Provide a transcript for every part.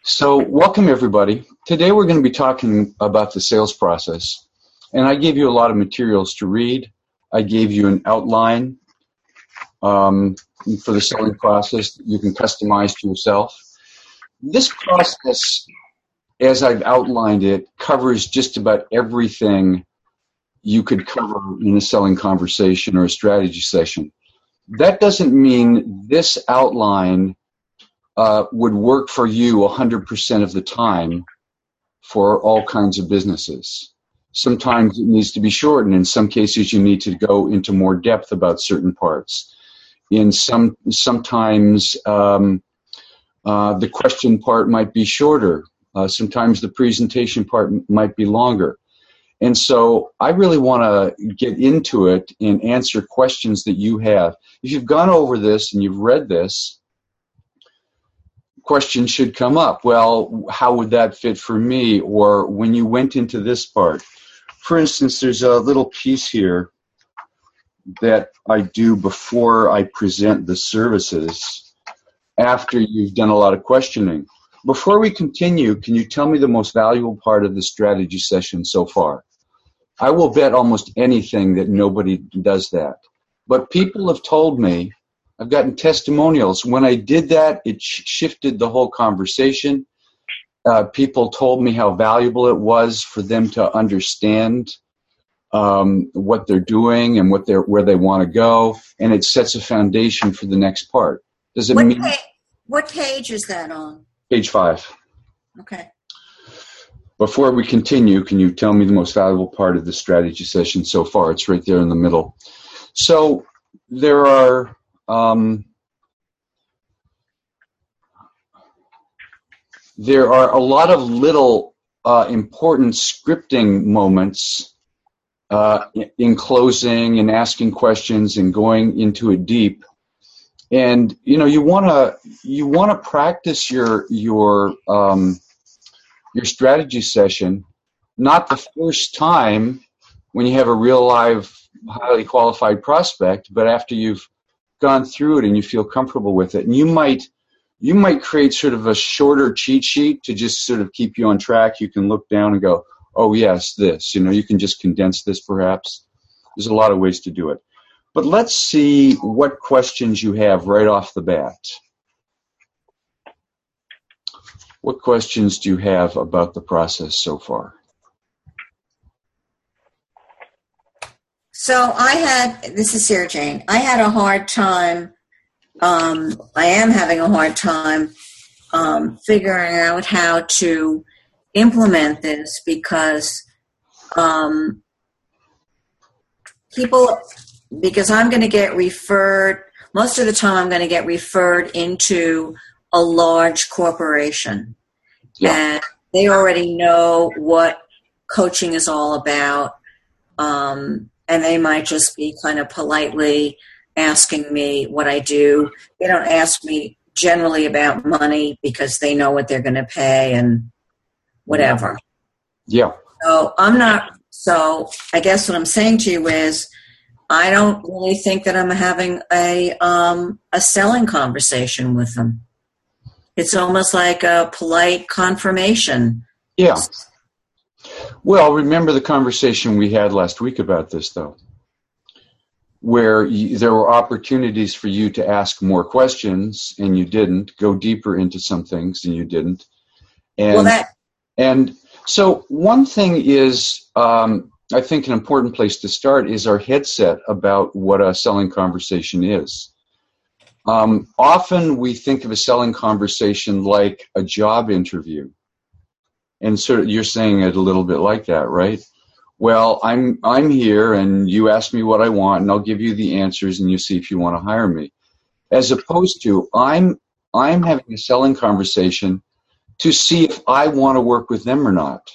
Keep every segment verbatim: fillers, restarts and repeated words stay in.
So, welcome everybody. Today we're going to be talking about the sales process. And I gave you a lot of materials to read. I gave you an outline um, for the selling process that you can customize to yourself. This process, as I've outlined it, covers just about everything you could cover in a selling conversation or a strategy session. That doesn't mean this outline uh, would work for you one hundred percent of the time for all kinds of businesses. Sometimes it needs to be shortened. In some cases, you need to go into more depth about certain parts. In some, sometimes um, uh, the question part might be shorter. Uh, sometimes the presentation part might be longer. And so I really want to get into it and answer questions that you have. If you've gone over this and you've read this, questions should come up. Well, how would that fit for me? Or when you went into this part. For instance, there's a little piece here that I do before I present the services after you've done a lot of questioning. Before we continue, can you tell me the most valuable part of the strategy session so far? I will bet almost anything that nobody does that. But people have told me, I've gotten testimonials. When I did that, it sh- shifted the whole conversation. Uh, people told me how valuable it was for them to understand um, what they're doing and what they're where they want to go, and it sets a foundation for the next part. Does it what mean? Pa- what page is that on? Page five. Okay. Before we continue, can you tell me the most valuable part of the strategy session so far? It's right there in the middle. So there are um, there are a lot of little uh, important scripting moments uh, in closing and asking questions and going into it deep. And you know, you want to you want to practice your your um, your strategy session, not the first time when you have a real live, highly qualified prospect, but after you've gone through it and you feel comfortable with it. And you might you might create sort of a shorter cheat sheet to just sort of keep you on track. You can look down and go, oh yes, this. You know, you can just condense this perhaps. There's a lot of ways to do it. But let's see what questions you have right off the bat. What questions do you have about the process so far? So I had, this is Sarah Jane, I had a hard time, um, I am having a hard time um, figuring out how to implement this because um, people, because I'm going to get referred, most of the time I'm going to get referred into a large corporation. Yeah. And they already know what coaching is all about. Um, and they might just be kind of politely asking me what I do. They don't ask me generally about money because they know what they're going to pay and whatever. Yeah. So I'm not, so I guess what I'm saying to you is I don't really think that I'm having a um, a selling conversation with them. It's almost like a polite confirmation. Yeah. Well, remember the conversation we had last week about this, though, where you, there were opportunities for you to ask more questions, and you didn't, go deeper into some things, and you didn't. And, well, that- and so one thing is, um, I think an important place to start is our headset about what a selling conversation is. Um, often we think of a selling conversation like a job interview. And sort of you're saying it a little bit like that, right? Well, I'm I'm here and you ask me what I want and I'll give you the answers and you see if you want to hire me. As opposed to I'm I'm having a selling conversation to see if I want to work with them or not.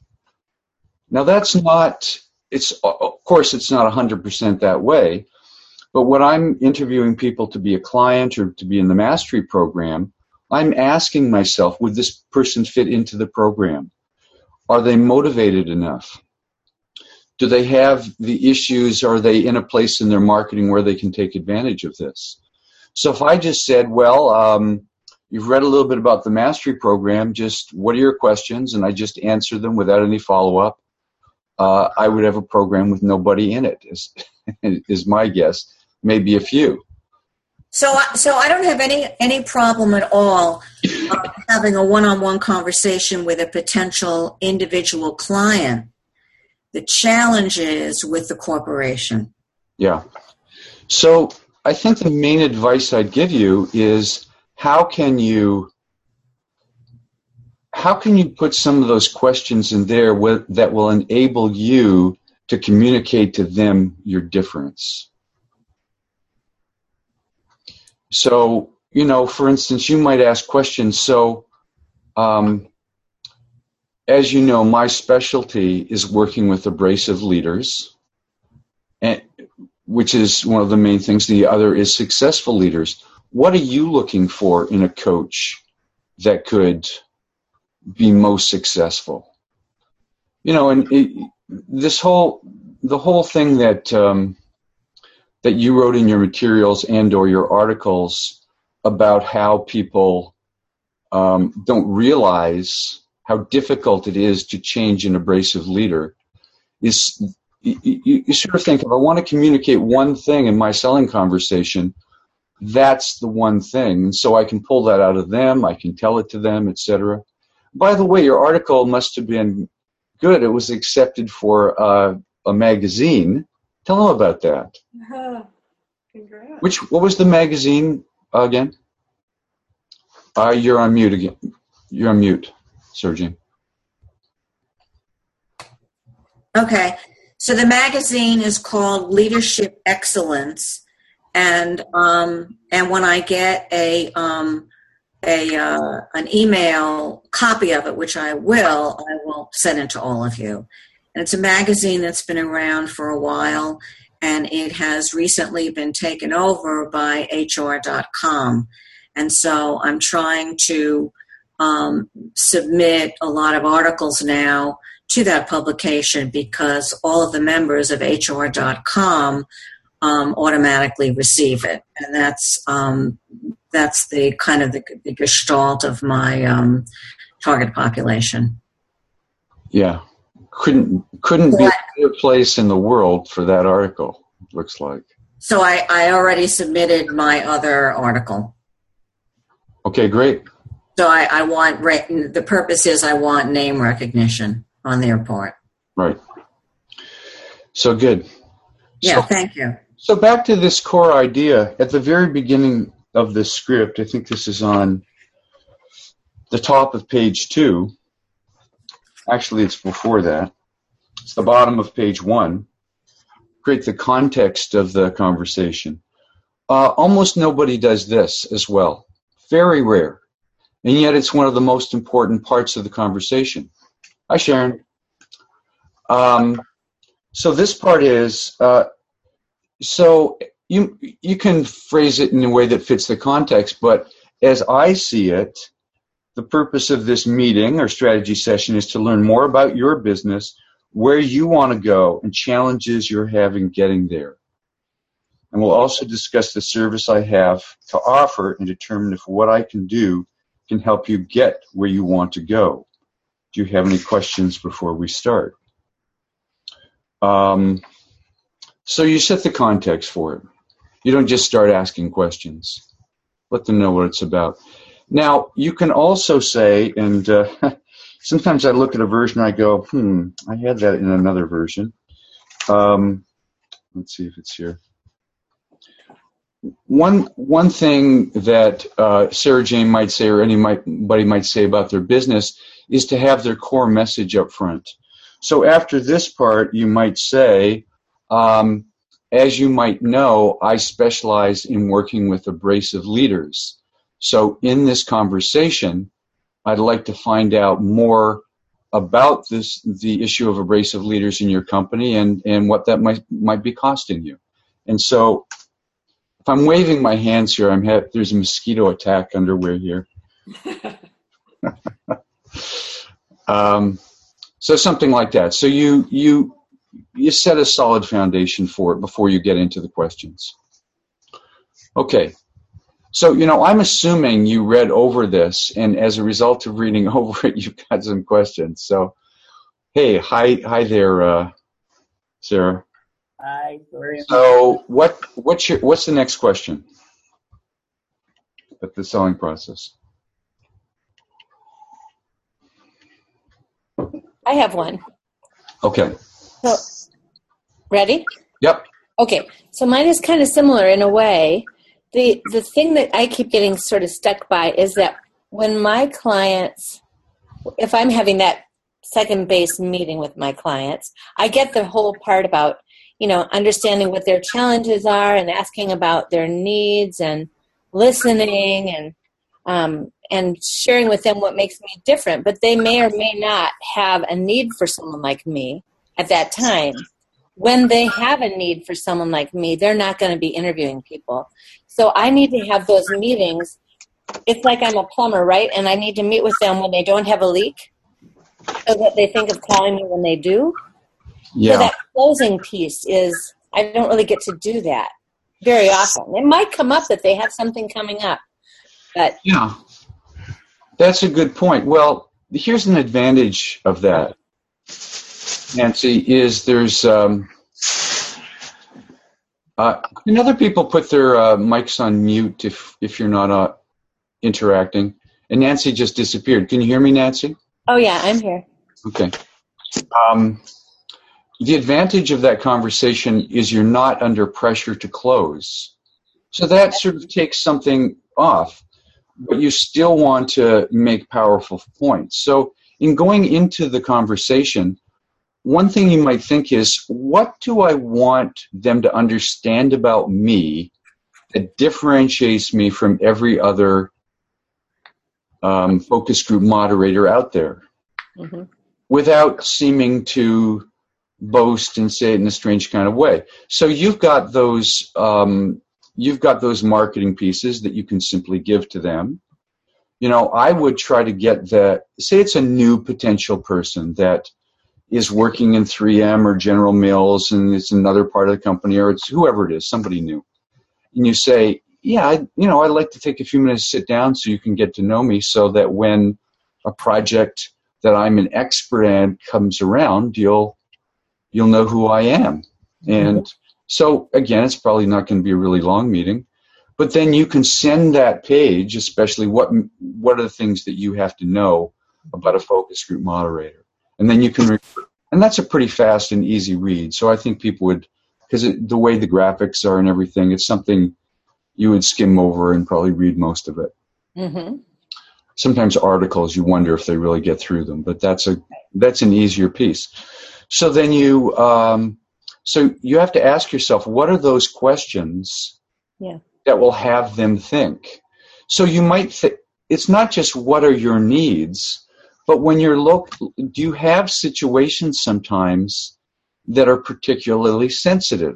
Now that's not, it's of course it's not one hundred percent that way. But when I'm interviewing people to be a client or to be in the mastery program, I'm asking myself, would this person fit into the program? Are they motivated enough? Do they have the issues? Are they in a place in their marketing where they can take advantage of this? So if I just said, well, um, you've read a little bit about the mastery program. Just what are your questions? And I just answer them without any follow-up. Uh, I would have a program with nobody in it, is, is my guess. Maybe a few. So, so I don't have any any problem at all uh, having a one-on-one conversation with a potential individual client. The challenge is with the corporation. Yeah. So I think the main advice I'd give you is how can you how can you put some of those questions in there with, that will enable you to communicate to them your difference. So, you know, for instance, you might ask questions. So, um, as you know, my specialty is working with abrasive leaders, and, which is one of the main things. The other is successful leaders. What are you looking for in a coach that could be most successful? You know, and it, this whole, the whole thing that, um, that you wrote in your materials and or your articles about how people um, don't realize how difficult it is to change an abrasive leader is, you, you, you sort of think, if I want to communicate one thing in my selling conversation, that's the one thing. And so I can pull that out of them, I can tell it to them, et cetera. By the way, your article must have been good. It was accepted for uh, a magazine. Tell them about that. Uh, congrats. Which, what was the magazine uh, again? Uh, you're on mute again. You're on mute, Sergey. Okay. So the magazine is called Leadership Excellence. And um, and when I get a um, a uh, an email copy of it, which I will, I will send it to all of you. And it's a magazine that's been around for a while, and it has recently been taken over by H R dot com. And so I'm trying to um, submit a lot of articles now to that publication because all of the members of H R dot com um, automatically receive it. And that's um, that's the kind of the, the gestalt of my um, target population. Yeah. Couldn't couldn't be a better place in the world for that article, looks like. So I, I already submitted my other article. Okay, great. So I, I want, the purpose is I want name recognition on their part. Right. So good. Yeah, so, thank you. So back to this core idea. At the very beginning of this script, I think this is on the top of page two. Actually, it's before that. It's the bottom of page one. Create the context of the conversation. Uh, almost nobody does this as well. Very rare. And yet it's one of the most important parts of the conversation. Hi, Sharon. Um, so this part is, uh, so you, you can phrase it in a way that fits the context, but as I see it, the purpose of this meeting or strategy session is to learn more about your business, where you want to go, and challenges you're having getting there. And we'll also discuss the service I have to offer and determine if what I can do can help you get where you want to go. Do you have any questions before we start? Um, so you set the context for it. You don't just start asking questions. Let them know what it's about. Now, you can also say, and uh, sometimes I look at a version and I go, hmm, I had that in another version. Um, let's see if it's here. One one thing that uh, Sarah Jane might say, or anybody might say about their business, is to have their core message up front. So after this part, you might say, um, as you might know, I specialize in working with abrasive leaders. So in this conversation, I'd like to find out more about this, the issue of abrasive leaders in your company and, and what that might might be costing you. And so if I'm waving my hands here, I'm ha- there's a mosquito attack underway here. um, so something like that. So you you you set a solid foundation for it before you get into the questions. Okay. So, you know, I'm assuming you read over this, and as a result of reading over it, you've got some questions. So, hey, hi, hi there, uh, Sarah. Hi, Gloria. So, what, what's your, what's the next question at the selling process? I have one. Okay. So, ready? Yep. Okay. So mine is kind of similar in a way. The the thing that I keep getting sort of stuck by is that when my clients, if I'm having that second base meeting with my clients, I get the whole part about, you know, understanding what their challenges are and asking about their needs and listening and um, and sharing with them what makes me different. But they may or may not have a need for someone like me at that time. When they have a need for someone like me, they're not going to be interviewing people. So I need to have those meetings. It's like I'm a plumber, right? And I need to meet with them when they don't have a leak so that they think of calling me when they do. Yeah. So that closing piece is, I don't really get to do that very often. It might come up that they have something coming up. But yeah, that's a good point. Well, here's an advantage of that, Nancy, is there's um, uh, can other people put their uh, mics on mute if if you're not uh, interacting? And Nancy just disappeared. Can you hear me, Nancy? Oh yeah, I'm here. Okay. Um, the advantage of that conversation is you're not under pressure to close, so that sort of takes something off. But you still want to make powerful points. So in going into the conversation, one thing you might think is, what do I want them to understand about me that differentiates me from every other um, focus group moderator out there, mm-hmm. without seeming to boast and say it in a strange kind of way? So you've got those um, You've got those marketing pieces that you can simply give to them. You know, I would try to get the, say it's a new potential person that is working in three M or General Mills and it's another part of the company, or it's whoever it is, somebody new. And you say, yeah, I, you know, I'd like to take a few minutes to sit down so you can get to know me, so that when a project that I'm an expert at comes around, you'll, you'll know who I am. And so, again, it's probably not going to be a really long meeting, but then you can send that page, especially what what are the things that you have to know about a focus group moderator. And then you can, refer, and that's a pretty fast and easy read. So I think people would, because the way the graphics are and everything, it's something you would skim over and probably read most of it. Mm-hmm. Sometimes articles, you wonder if they really get through them, but that's a that's an easier piece. So then you... Um, So you have to ask yourself, what are those questions yeah. that will have them think? So you might think, it's not just what are your needs, but when you're look, do you have situations sometimes that are particularly sensitive?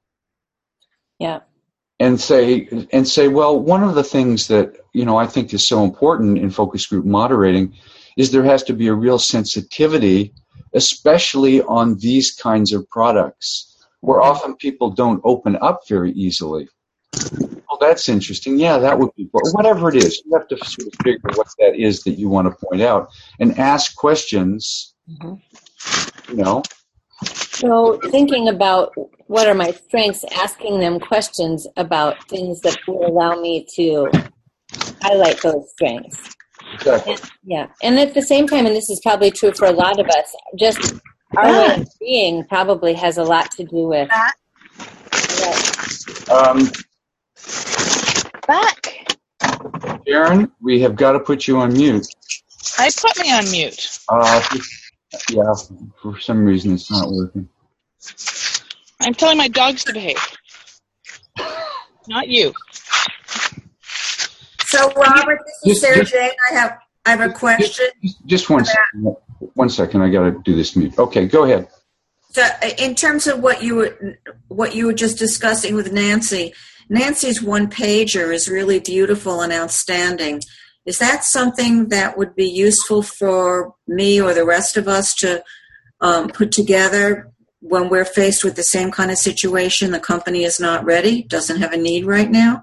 Yeah. And say, and say, well, one of the things that, you know, I think is so important in focus group moderating is there has to be a real sensitivity, especially on these kinds of products, where often people don't open up very easily. Well, that's interesting. Yeah, that would be, whatever it is, you have to sort of figure what that is that you want to point out and ask questions, mm-hmm. you know. So thinking about what are my strengths, asking them questions about things that will allow me to highlight those strengths. Exactly. And, yeah, and at the same time, and this is probably true for a lot of us, just our way of being probably has a lot to do with. Um, Back. Aaron, we have got to put you on mute. I put me on mute. Uh, yeah, for some reason it's not working. I'm telling my dogs to behave. Not you. So, Robert, this is Just- Sarah just- Jane. I have I have a question. Just, just one second. One second. I got to do this mute. Okay, go ahead. So, in terms of what you were what you were just discussing with Nancy, Nancy's one pager is really beautiful and outstanding. Is that something that would be useful for me or the rest of us to um, put together when we're faced with the same kind of situation? The company is not ready, doesn't have a need right now.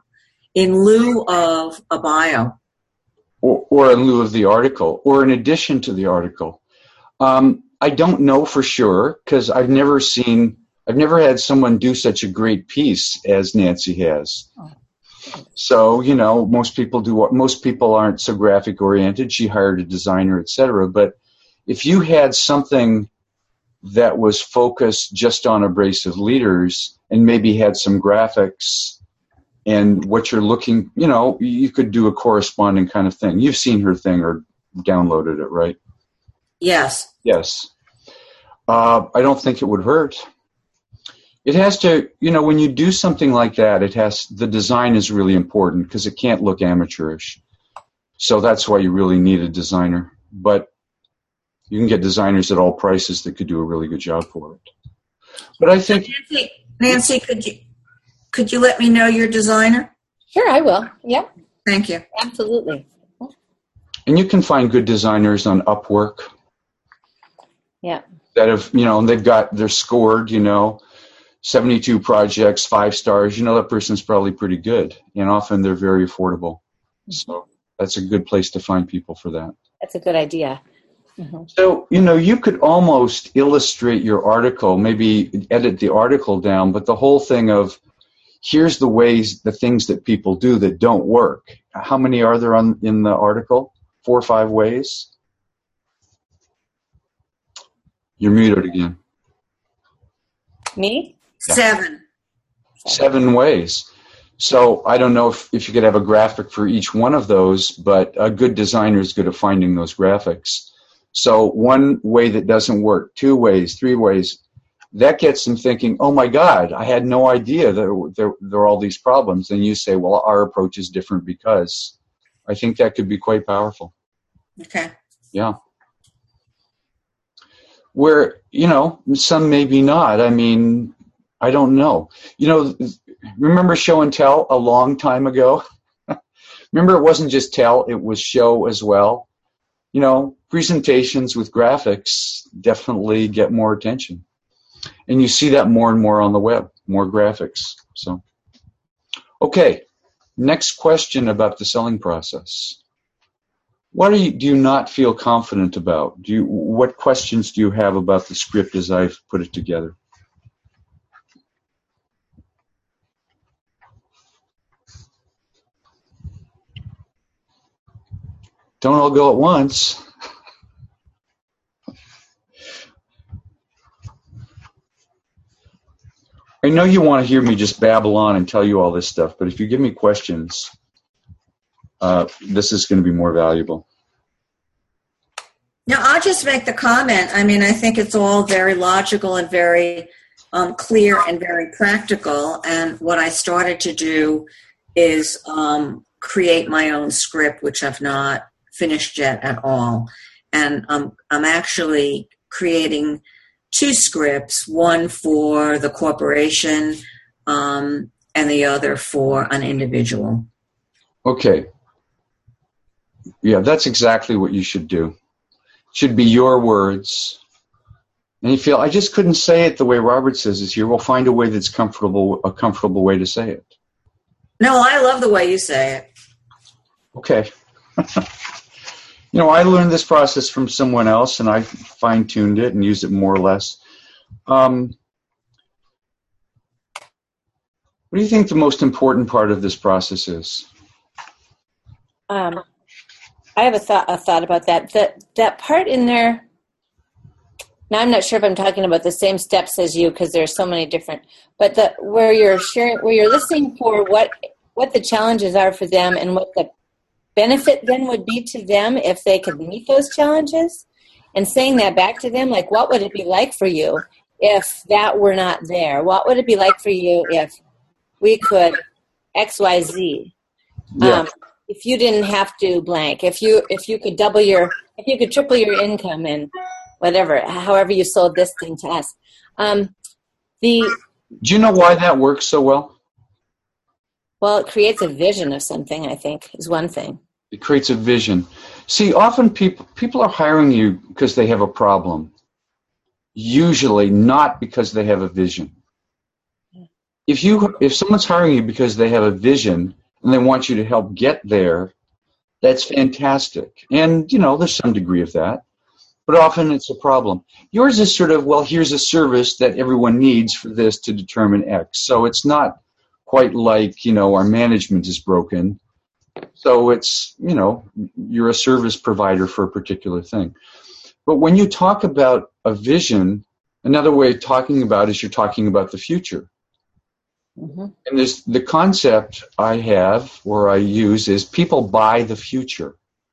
in lieu of a bio. Or, or in lieu of the article, or in addition to the article. Um, I don't know for sure, because I've never seen, I've never had someone do such a great piece as Nancy has. Oh. So, you know, most people do, most people aren't so graphic oriented. She hired a designer, et cetera. But if you had something that was focused just on abrasive leaders and maybe had some graphics and what you're looking, you know, you could do a corresponding kind of thing. You've seen her thing or downloaded it, right? Yes. Yes. Uh, I don't think it would hurt. It has to, you know, when you do something like that, it has, the design is really important because it can't look amateurish. So that's why you really need a designer. But you can get designers at all prices that could do a really good job for it. But I think... Nancy, Nancy could you could you let me know your designer? Sure, I will. Yep. Thank you. Absolutely. And you can find good designers on Upwork. Yeah. That have, you know, they've got, they're scored, you know, seventy-two projects, five stars. You know, that person's probably pretty good. And often they're very affordable. So that's a good place to find people for that. That's a good idea. Mm-hmm. So, you know, you could almost illustrate your article, maybe edit the article down, but the whole thing of, here's the ways, the things that people do that don't work. How many are there on in the article? Four or five ways? You're muted again. Me? Yeah. Seven. Seven ways. So I don't know if, if you could have a graphic for each one of those, but a good designer is good at finding those graphics. So one way that doesn't work, two ways, three ways, that gets them thinking, oh my God, I had no idea there, there, there are all these problems. And you say, well, our approach is different because. I think that could be quite powerful. Okay. Yeah. Where, you know, some maybe not. I mean, I don't know. You know, remember show and tell a long time ago? Remember, it wasn't just tell, it was show as well. You know, presentations with graphics definitely get more attention. And you see that more and more on the web, more graphics. So, okay, next question about the selling process. What are you, do you not feel confident about? Do you, what questions do you have about the script as I've put it together? Don't all go at once. I know you want to hear me just babble on and tell you all this stuff, but if you give me questions, uh, this is going to be more valuable. Now, I'll just make the comment. I mean, I think it's all very logical and very um, clear and very practical. And what I started to do is um, create my own script, which I've not finished yet at all. And um, I'm actually creating two scripts, one for the corporation um, and the other for an individual. Okay. Yeah, that's exactly what you should do. It should be your words. And you feel, I just couldn't say it the way Robert says it here. We'll find a way that's comfortable, a comfortable way to say it. No, I love the way you say it. Okay. You know, I learned this process from someone else, and I fine-tuned it and used it more or less. Um, what do you think the most important part of this process is? Um, I have a thought, a thought about that. That that part in there. Now, I'm not sure if I'm talking about the same steps as you because there are so many different. But the where you're sharing, where you're listening for what what the challenges are for them and what the benefit then would be to them if they could meet those challenges, and saying that back to them, like, what would it be like for you if that were not there? What would it be like for you if we could X, Y, Z? Yeah. Um, if you didn't have to blank, if you if you could double your, if you could triple your income and whatever, however you sold this thing to us. Um, the Do you know why that works so well? Well, it creates a vision of something, I think, is one thing. It creates a vision. See, often people people are hiring you because they have a problem. Usually not because they have a vision. If you if someone's hiring you because they have a vision and they want you to help get there, that's fantastic. And, you know, there's some degree of that, but often it's a problem. Yours is sort of, well, here's a service that everyone needs for this to determine X. So it's not quite like, you know, our management is broken. So it's, you know, you're a service provider for a particular thing. But when you talk about a vision, another way of talking about is you're talking about the future. Mm-hmm. And there's the concept I have or I use is people buy the future.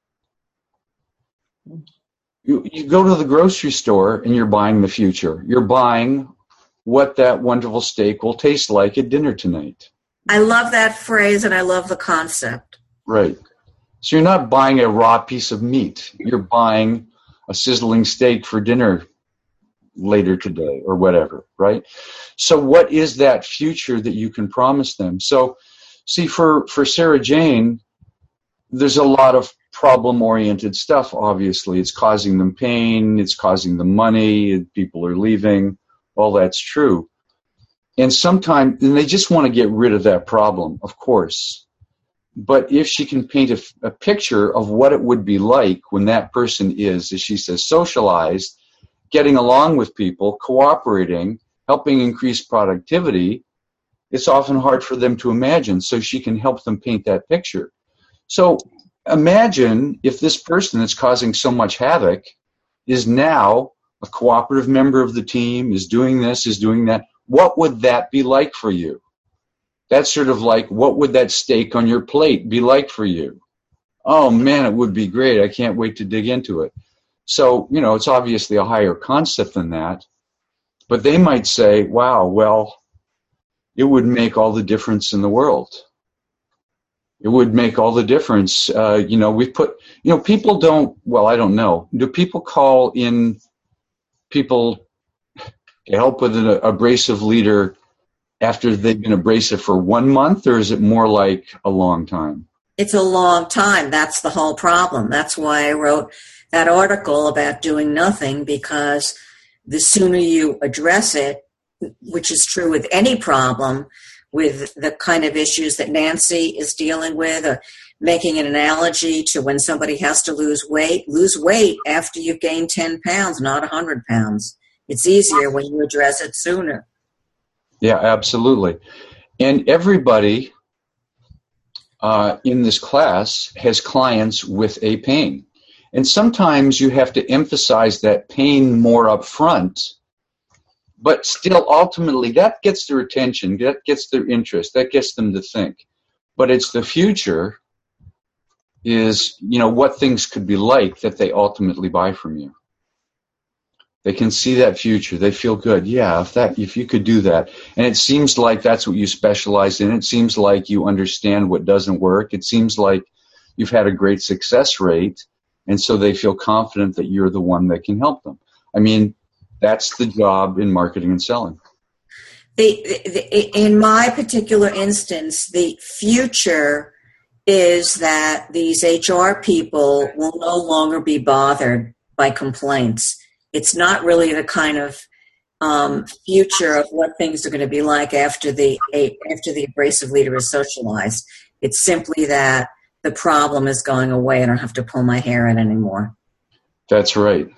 You, you go to the grocery store and you're buying the future. You're buying what that wonderful steak will taste like at dinner tonight. I love that phrase and I love the concept. Right. So you're not buying a raw piece of meat. You're buying a sizzling steak for dinner later today or whatever, right? So what is that future that you can promise them? So, see, for, for Sarah Jane, there's a lot of problem-oriented stuff, obviously. It's causing them pain, it's causing them money, people are leaving, all that's true. And sometimes, and they just want to get rid of that problem, of course. But if she can paint a, a picture of what it would be like when that person is, as she says, socialized, getting along with people, cooperating, helping increase productivity, it's often hard for them to imagine, so she can help them paint that picture. So imagine if this person that's causing so much havoc is now a cooperative member of the team, is doing this, is doing that. What would that be like for you? That's sort of like, what would that steak on your plate be like for you? Oh, man, it would be great. I can't wait to dig into it. So, you know, it's obviously a higher concept than that. But they might say, wow, well, it would make all the difference in the world. It would make all the difference. Uh, you know, we put, you know, people don't, well, I don't know. Do people call in people to help with an abrasive leader after they've been abrasive for one month, or is it more like a long time? It's a long time. That's the whole problem. That's why I wrote that article about doing nothing, because the sooner you address it, which is true with any problem, with the kind of issues that Nancy is dealing with, or making an analogy to when somebody has to lose weight, lose weight after you've gained ten pounds, not one hundred pounds. It's easier when you address it sooner. Yeah, absolutely. And everybody uh, in this class has clients with a pain. And sometimes you have to emphasize that pain more up front, but still ultimately that gets their attention, that gets their interest, that gets them to think. But it's the future is, you know, what things could be like that they ultimately buy from you. They can see that future. They feel good. Yeah, if that, if you could do that. And it seems like that's what you specialize in. It seems like you understand what doesn't work. It seems like you've had a great success rate. And so they feel confident that you're the one that can help them. I mean, that's the job in marketing and selling. The, the, in my particular instance, the future is that these H R people will no longer be bothered by complaints. It's not really the kind of um, future of what things are going to be like after the after the abrasive leader is socialized. It's simply that the problem is going away. I don't have to pull my hair in anymore. That's right.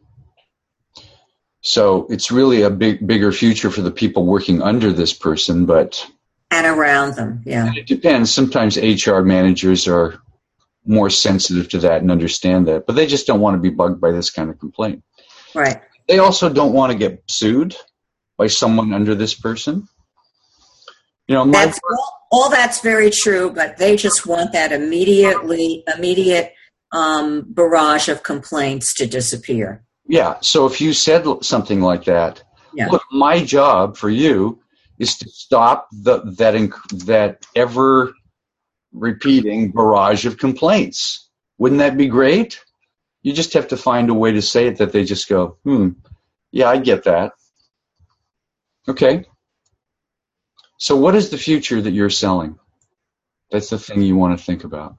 So it's really a big, bigger future for the people working under this person, but and around them. Yeah, it depends. Sometimes H R managers are more sensitive to that and understand that, but they just don't want to be bugged by this kind of complaint. Right. They also don't want to get sued by someone under this person. You know, my that's all, all that's very true, but they just want that immediately, immediate um, barrage of complaints to disappear. Yeah. So if you said something like that, yeah. Look, my job for you is to stop the that inc- that ever repeating barrage of complaints. Wouldn't that be great? You just have to find a way to say it that they just go, hmm, yeah, I get that. Okay. So what is the future that you're selling? That's the thing you want to think about.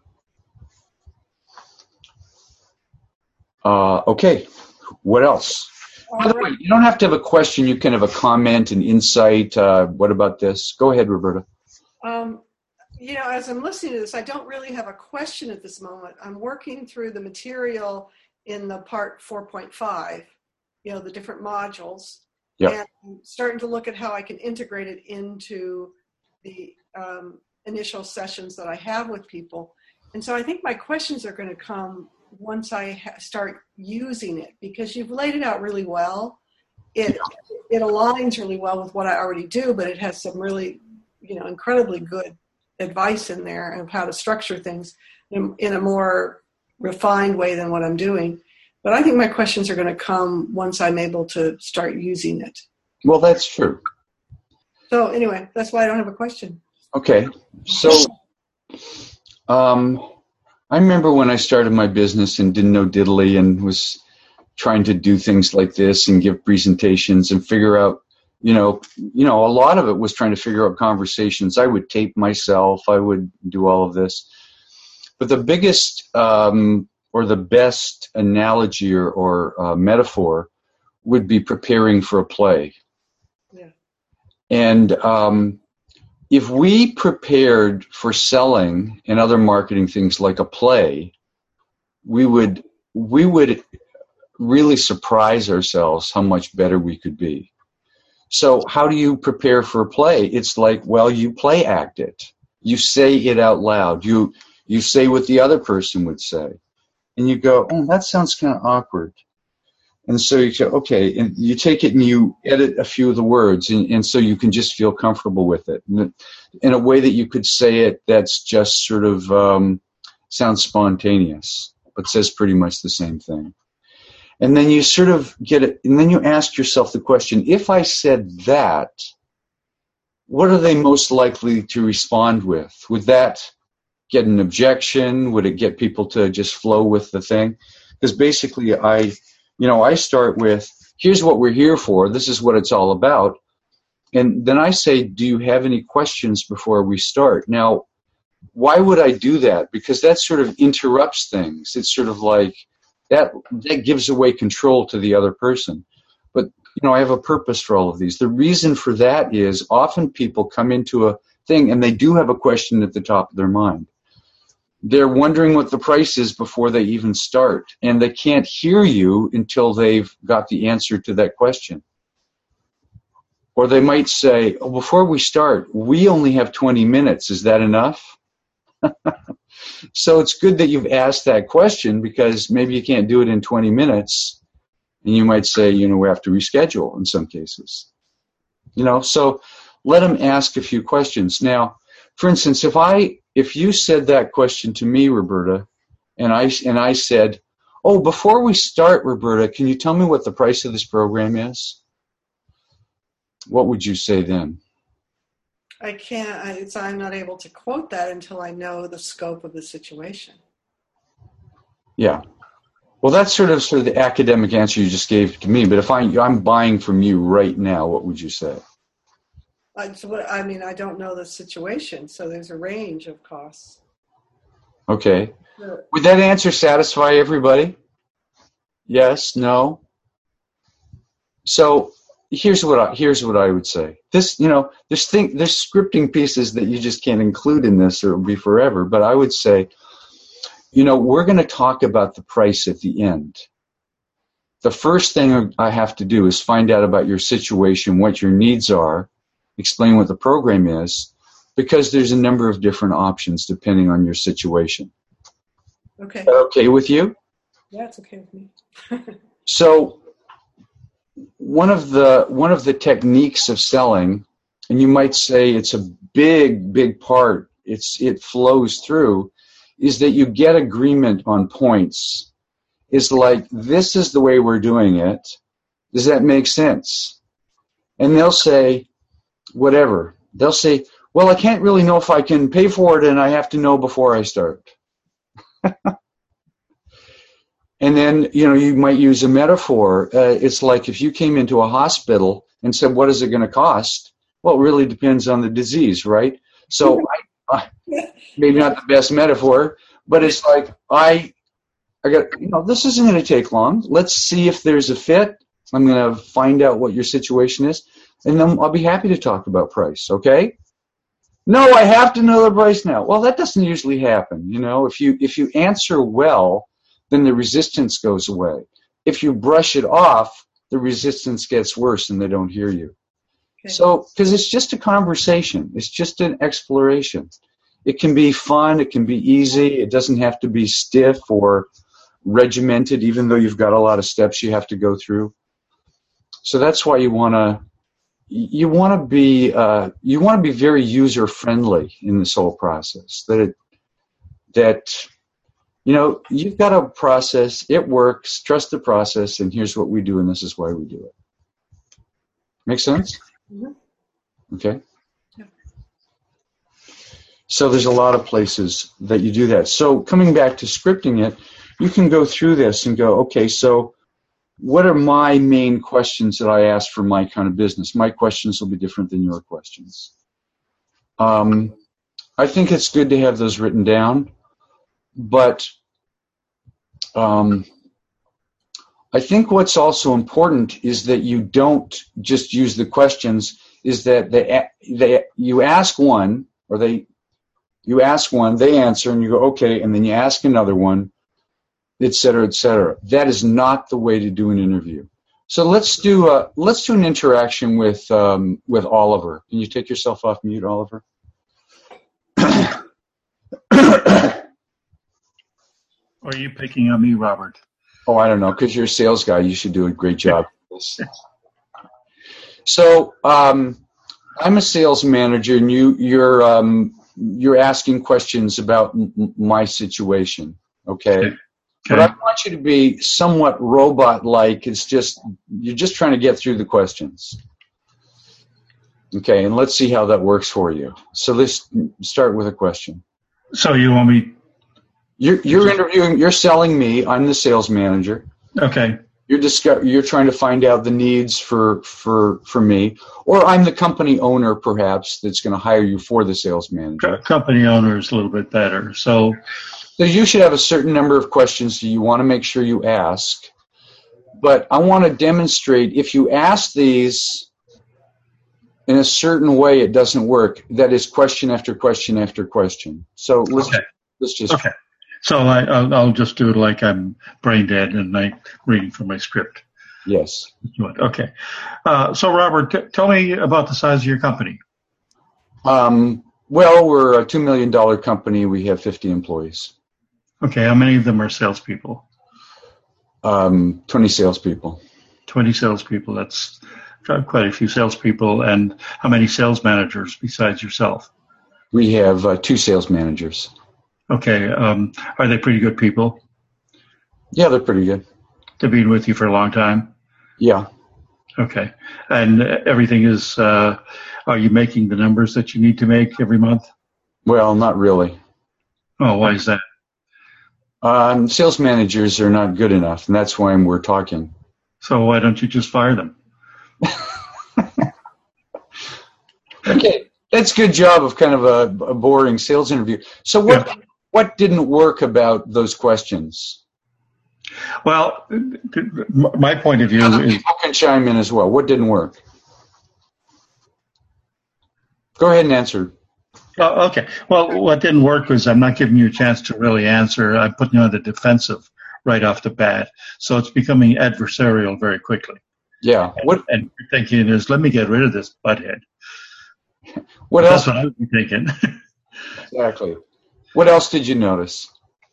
Uh, okay. What else? By the way, you don't have to have a question. You can have a comment, an insight. Uh, what about this? Go ahead, Roberta. Um, you know, as I'm listening to this, I don't really have a question at this moment. I'm working through the material in the part four point five, you know, the different modules, Yep. and I'm starting to look at how I can integrate it into the um, initial sessions that I have with people. And so I think my questions are going to come once I ha- start using it, because you've laid it out really well. It it aligns really well with what I already do, but it has some really, you know, incredibly good advice in there of how to structure things in, in a more refined way than what I'm doing. But I think my questions are going to come once I'm able to start using it. Well, that's true. So anyway, that's why I don't have a question. Okay. So um, I remember when I started my business and didn't know diddly and was trying to do things like this and give presentations and figure out, you know, you know, a lot of it was trying to figure out conversations. I would tape myself. I would do all of this. But the biggest um, or the best analogy or, or uh, metaphor would be preparing for a play. Yeah. And um, if we prepared for selling and other marketing things like a play, we would we would really surprise ourselves how much better we could be. So how do you prepare for a play? It's like, well, you play act it. You say it out loud. You you say what the other person would say. And you go, oh, that sounds kind of awkward. And so you go, okay, and you take it and you edit a few of the words, and, and so you can just feel comfortable with it. And in a way that you could say it that's just sort of um, sounds spontaneous, but says pretty much the same thing. And then you sort of get it, and then you ask yourself the question, if I said that, what are they most likely to respond with? Would that get an objection? Would it get people to just flow with the thing? Because basically I, you know, I start with, here's what we're here for. This is what it's all about. And then I say, do you have any questions before we start? Now, why would I do that? Because that sort of interrupts things. It's sort of like, That that gives away control to the other person. But, you know, I have a purpose for all of these. The reason for that is often people come into a thing and they do have a question at the top of their mind. They're wondering what the price is before they even start, and they can't hear you until they've got the answer to that question. Or they might say, oh, before we start, we only have twenty minutes. Is that enough? So it's good that you've asked that question, because maybe you can't do it in twenty minutes, and you might say, you know, we have to reschedule in some cases. You know, so let them ask a few questions. Now, for instance, if I if you said that question to me, Roberta, and I and I said, oh, before we start, Roberta, can you tell me what the price of this program is? What would you say then? I can't, I, it's, I'm not able to quote that until I know the scope of the situation. Yeah. Well, that's sort of sort of the academic answer you just gave to me. But if I, I'm buying from you right now, what would you say? I, so what, I mean, I don't know the situation, so there's a range of costs. Okay. Sure. Would that answer satisfy everybody? Yes, no? So here's what I, here's what I would say. This, you know, there's thing, there's scripting pieces that you just can't include in this, or it'll be forever. But I would say, you know, we're going to talk about the price at the end. The first thing I have to do is find out about your situation, what your needs are, explain what the program is, because there's a number of different options depending on your situation. Okay. Is that okay with you? Yeah, it's okay with me. So one of the one of the techniques of selling, and you might say it's a big, big part, it's it flows through, is that you get agreement on points. It's like, this is the way we're doing it. Does that make sense? And they'll say, whatever. They'll say, well, I can't really know if I can pay for it, and I have to know before I start. And then, you know, you might use a metaphor. Uh, it's like if you came into a hospital and said, what is it going to cost? Well, it really depends on the disease, right? So I, I, maybe not the best metaphor, but it's like, I, I got, you know, this isn't going to take long. Let's see if there's a fit. I'm going to find out what your situation is, and then I'll be happy to talk about price, okay? No, I have to know the price now. Well, that doesn't usually happen. You know, if you if you answer well, then the resistance goes away. If you brush it off, the resistance gets worse and they don't hear you. Okay. So, because it's just a conversation. It's just an exploration. It can be fun. It can be easy. It doesn't have to be stiff or regimented, even though you've got a lot of steps you have to go through. So that's why you want to you want to be uh, you want to be very user friendly in this whole process. That it that you know you've got a process. It works. Trust the process. And here's what we do, and this is why we do it. Make sense? Mm-hmm. Okay. So there's a lot of places that you do that. So coming back to scripting it, you can go through this and go, okay, so what are my main questions that I ask for my kind of business? My questions will be different than your questions. Um, I think it's good to have those written down, but um, I think what's also important is that you don't just use the questions, is that they, they you ask one, or they You ask one, they answer, and you go, okay, and then you ask another one, et cetera, et cetera. That is not the way to do an interview. So let's do a, let's do an interaction with um, with Oliver. Can you take yourself off mute, Oliver? Or are you picking on me, Robert? Oh, I don't know, because you're a sales guy. You should do a great job. So um, I'm a sales manager, and you you're um, you're asking questions about m- my situation, okay? okay? But I want you to be somewhat robot-like. It's just, you're just trying to get through the questions. Okay, and let's see how that works for you. So let's start with a question. So you want me? You're, you're interviewing, you're selling me. I'm the sales manager. Okay. You're discover, you're trying to find out the needs for, for, for me, or I'm the company owner, perhaps, that's going to hire you for the sales manager. Company owner is a little bit better. So, so you should have a certain number of questions that you want to make sure you ask. But I want to demonstrate, if you ask these in a certain way, it doesn't work. That is question after question after question. So let's, okay. let's just... Okay. So I, I'll, I'll just do it like I'm brain dead and I'm reading from my script. Yes. Okay. Uh, so, Robert, t- tell me about the size of your company. Um, well, we're a two million dollars company. We have fifty employees. Okay. How many of them are salespeople? Um, twenty salespeople. twenty salespeople. That's quite a few salespeople. And how many sales managers besides yourself? We have uh, two sales managers. Okay. Um, are they pretty good people? Yeah, they're pretty good. They've been with you for a long time? Yeah. Okay. And everything is, uh, are you making the numbers that you need to make every month? Well, not really. Oh, why is that? Um, sales managers are not good enough, and that's why we're talking. So why don't you just fire them? Okay. That's a good job of kind of a, a boring sales interview. So what yeah. what didn't work about those questions? Well, my point of view Other is... people can chime in as well. What didn't work? Go ahead and answer. Oh, okay. Well, what didn't work was I'm not giving you a chance to really answer. I'm putting you on the defensive right off the bat. So it's becoming adversarial very quickly. Yeah. What? And, and you're thinking is, let me get rid of this butthead. What That's else? what I would be thinking. Exactly. What else did you notice?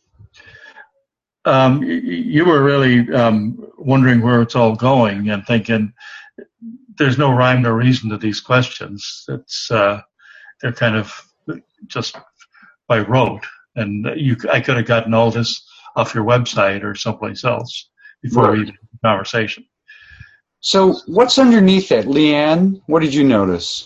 Um, you were really um, wondering where it's all going and thinking there's no rhyme or reason to these questions. It's uh, they're kind of just by rote, and you I could have gotten all this off your website or someplace else before right. we even had the conversation. So what's underneath that, Leanne? What did you notice?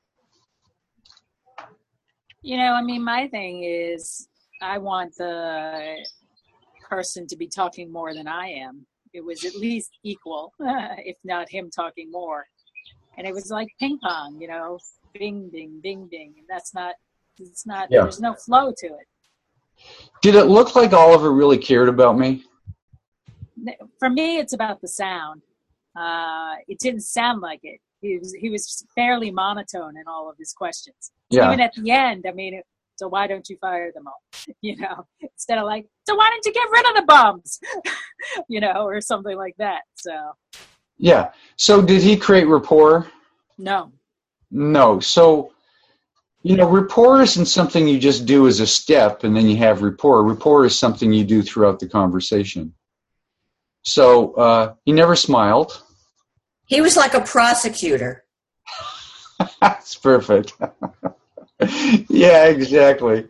You know, I mean, my thing is I want the person to be talking more than I am. It was at least equal, if not him talking more. And it was like ping pong, you know, bing, ding, bing, ding. And that's not, it's not, yeah. There's no flow to it. Did it look like Oliver really cared about me? For me, it's about the sound. Uh, it didn't sound like it. He was he was fairly monotone in all of his questions. Yeah. Even at the end, I mean, so why don't you fire them all? You know, instead of like, so why don't you get rid of the bums? You know, or something like that. So. Yeah. So did he create rapport? No. No. So, you know, rapport isn't something you just do as a step and then you have rapport. Rapport is something you do throughout the conversation. So uh, he never smiled. He was like a prosecutor. That's perfect. Yeah, exactly.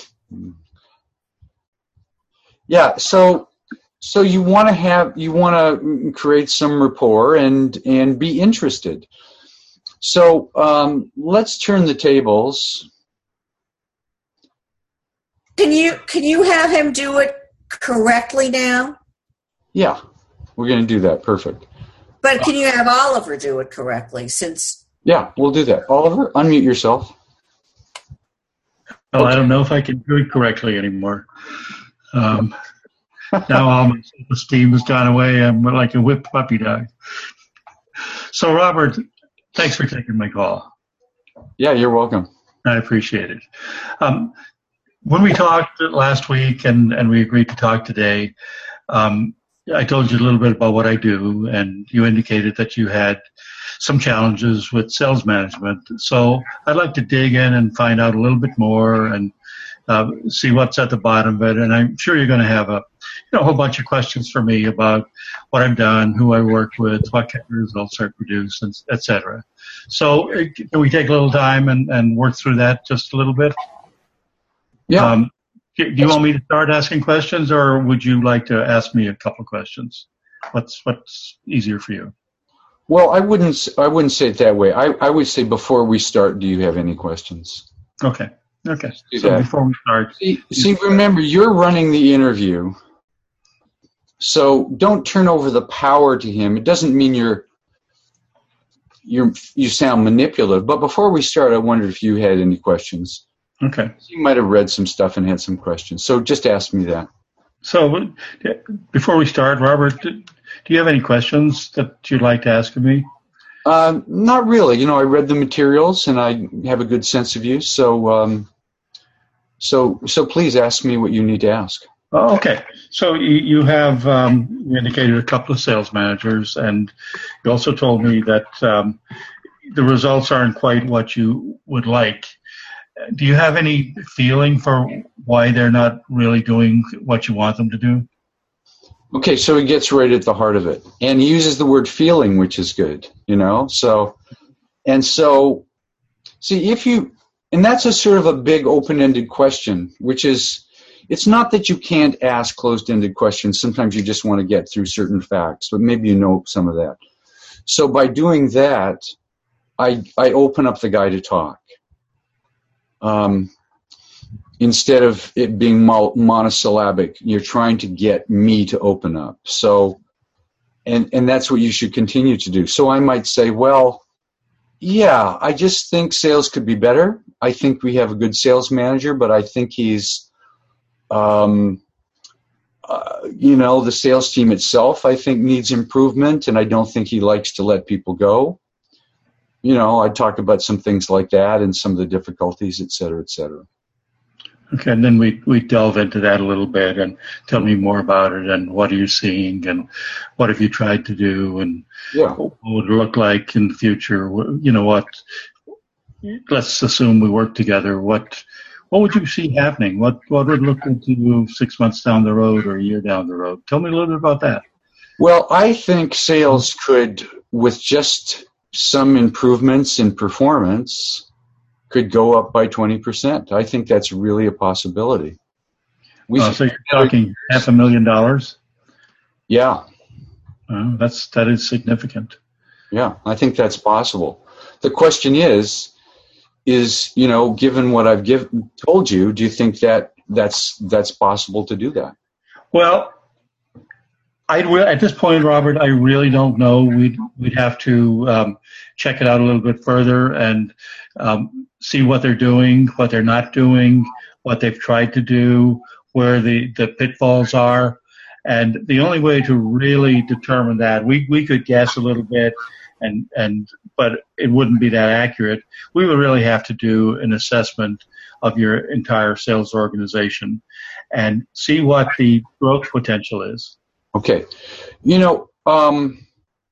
Yeah, so so you want to have you want to create some rapport and and be interested. So um, let's turn the tables. Can you can you have him do it correctly now? Yeah, we're going to do that. Perfect. But can you have Oliver do it correctly? Since yeah, we'll do that. Oliver, unmute yourself. Well, I don't know if I can do it correctly anymore. Um, now all my self-esteem has gone away. I'm like a whipped puppy dog. So, Robert, thanks for taking my call. Yeah, you're welcome. I appreciate it. Um, when we talked last week and, and we agreed to talk today, um, I told you a little bit about what I do, and you indicated that you had some challenges with sales management. So I'd like to dig in and find out a little bit more and uh, see what's at the bottom of it. And I'm sure you're going to have a, you know, a whole bunch of questions for me about what I've done, who I worked with, what kind of results I produced, and et cetera. So uh, can we take a little time and, and work through that just a little bit? Yeah. Um, do you want me to start asking questions, or would you like to ask me a couple of questions? What's what's easier for you? Well, I wouldn't. I wouldn't say it that way. I, I would say before we start, do you have any questions? Okay. Okay. Do So that. before we start, See, see, remember, you're running the interview, so don't turn over the power to him. It doesn't mean you're you're you sound manipulative. But before we start, I wondered if you had any questions. okay. You might have read some stuff and had some questions, so just ask me that. So before we start, Robert, do you have any questions that you'd like to ask of me? Uh, not really. You know, I read the materials and I have a good sense of you. So, um, so, so please ask me what you need to ask. Oh, okay. So you, you have um, you indicated a couple of sales managers, and you also told me that um, the results aren't quite what you would like. Do you have any feeling for why they're not really doing what you want them to do? Okay, so he gets right at the heart of it, and he uses the word feeling, which is good, you know. So, and so, see if you, and that's a sort of a big open-ended question, which is, it's not that you can't ask closed-ended questions. Sometimes you just want to get through certain facts, but maybe you know some of that. So by doing that, I I open up the guy to talk. Um, instead of it being monosyllabic, you're trying to get me to open up. So, and, and that's what you should continue to do. So I might say, well, yeah, I just think sales could be better. I think we have a good sales manager, but I think he's, um, uh, you know, the sales team itself, I think needs improvement, and I don't think he likes to let people go. You know, I talk about some things like that and some of the difficulties, et cetera, et cetera. Okay, and then we, we delve into that a little bit and tell me more about it and what are you seeing and what have you tried to do and yeah. what would it look like in the future? You know what? Let's assume we work together. What what would you see happening? What what would look like to you six months down the road or a year down the road? Tell me a little bit about that. Well, I think sales could, with just some improvements in performance, could go up by twenty percent. I think that's really a possibility. We uh, so you're talking half a million dollars? Yeah. Uh, that's, that is significant. Yeah, I think that's possible. The question is, is, you know, given what I've give, told you, do you think that that's, that's possible to do that? Well, I at this point, Robert, I really don't know. We'd we'd have to um, check it out a little bit further and um, see what they're doing, what they're not doing, what they've tried to do, where the, the pitfalls are, and the only way to really determine that, we we could guess a little bit and and but it wouldn't be that accurate. We would really have to do an assessment of your entire sales organization and see what the growth potential is. Okay. You know, um,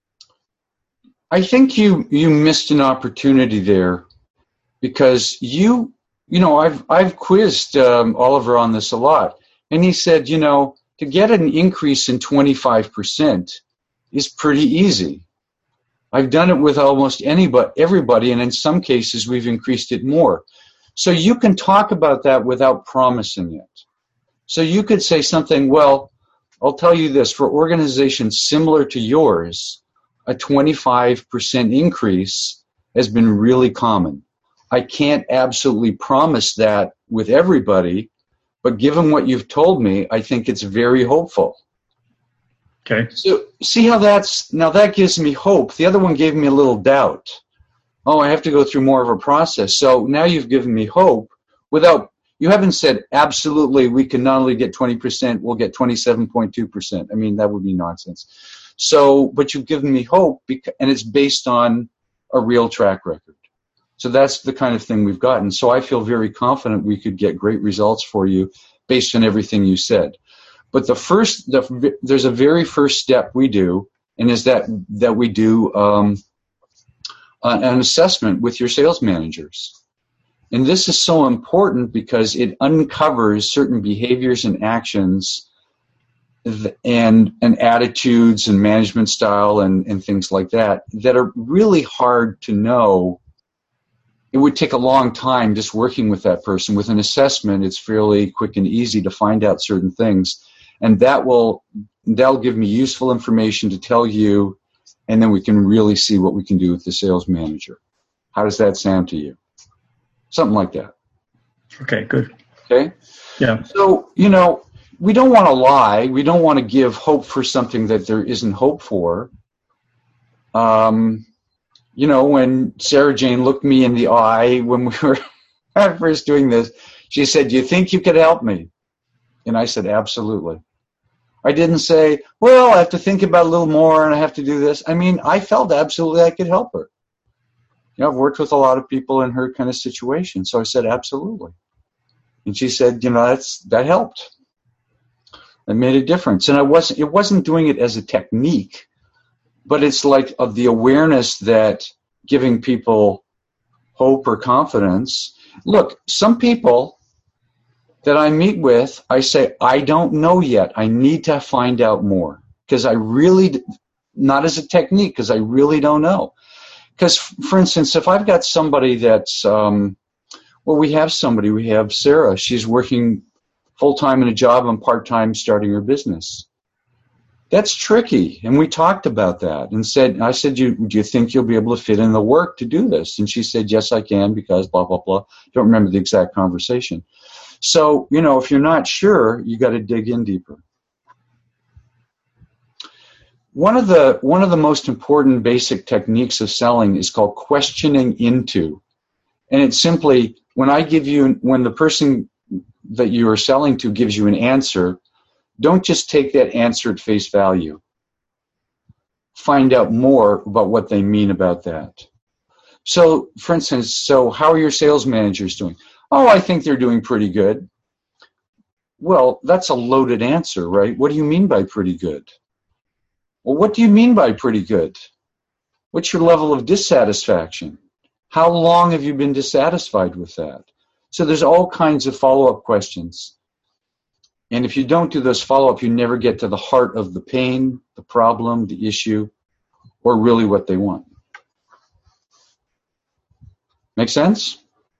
I think you, you missed an opportunity there because you, you know, I've, I've quizzed um, Oliver on this a lot. And he said, you know, to get an increase in twenty-five percent is pretty easy. I've done it with almost anybody, everybody, and in some cases we've increased it more. So you can talk about that without promising it. So you could say something, well, I'll tell you this, for organizations similar to yours, a twenty-five percent increase has been really common. I can't absolutely promise that with everybody, but given what you've told me, I think it's very hopeful. Okay. So see how that's, now that gives me hope. The other one gave me a little doubt. Oh, I have to go through more of a process. So now you've given me hope without, you haven't said absolutely we can not only get twenty percent, we'll get twenty-seven point two percent. I mean, that would be nonsense. So, but you've given me hope, because, and it's based on a real track record. So that's the kind of thing we've gotten. So I feel very confident we could get great results for you based on everything you said. But the first, the, there's a very first step we do, and is that that we do um, an assessment with your sales managers. And this is so important because it uncovers certain behaviors and actions and, and attitudes and management style and, and things like that that are really hard to know. It would take a long time just working with that person. With an assessment, it's fairly quick and easy to find out certain things. And that will, that'll give me useful information to tell you, and then we can really see what we can do with the sales manager. How does that sound to you? Something like that. Okay, good. Okay? Yeah. So, you know, we don't want to lie. We don't want to give hope for something that there isn't hope for. Um, you know, when Sarah Jane looked me in the eye when we were first doing this, she said, "Do you think you could help me?" And I said, "Absolutely." I didn't say, well, I have to think about it a little more and I have to do this. I mean, I felt absolutely I could help her. You know, I've worked with a lot of people in her kind of situation. So I said, absolutely. And she said, you know, that's, that helped. It made a difference. And I wasn't, it wasn't doing it as a technique, but it's like of the awareness that giving people hope or confidence. Look, some people that I meet with, I say, I don't know yet. I need to find out more because I really, not as a technique, because I really don't know. Because, for instance, if I've got somebody that's, um, well, we have somebody, we have Sarah. She's working full-time in a job and part-time starting her business. That's tricky. And we talked about that and said, I said, you, do you think you'll be able to fit in the work to do this? And she said, yes, I can, because blah, blah, blah. Don't remember the exact conversation. So, you know, if you're not sure, you got to dig in deeper. One of the one of the most important basic techniques of selling is called questioning into. And it's simply when I give you, when the person that you are selling to gives you an answer, don't just take that answer at face value. Find out more about what they mean about that. So, for instance, so how are your sales managers doing? Oh, I think they're doing pretty good. Well, that's a loaded answer, right? What do you mean by pretty good? Well, what do you mean by pretty good? What's your level of dissatisfaction? How long have you been dissatisfied with that? So there's all kinds of follow-up questions. And if you don't do those follow-up, you never get to the heart of the pain, the problem, the issue, or really what they want. Make sense?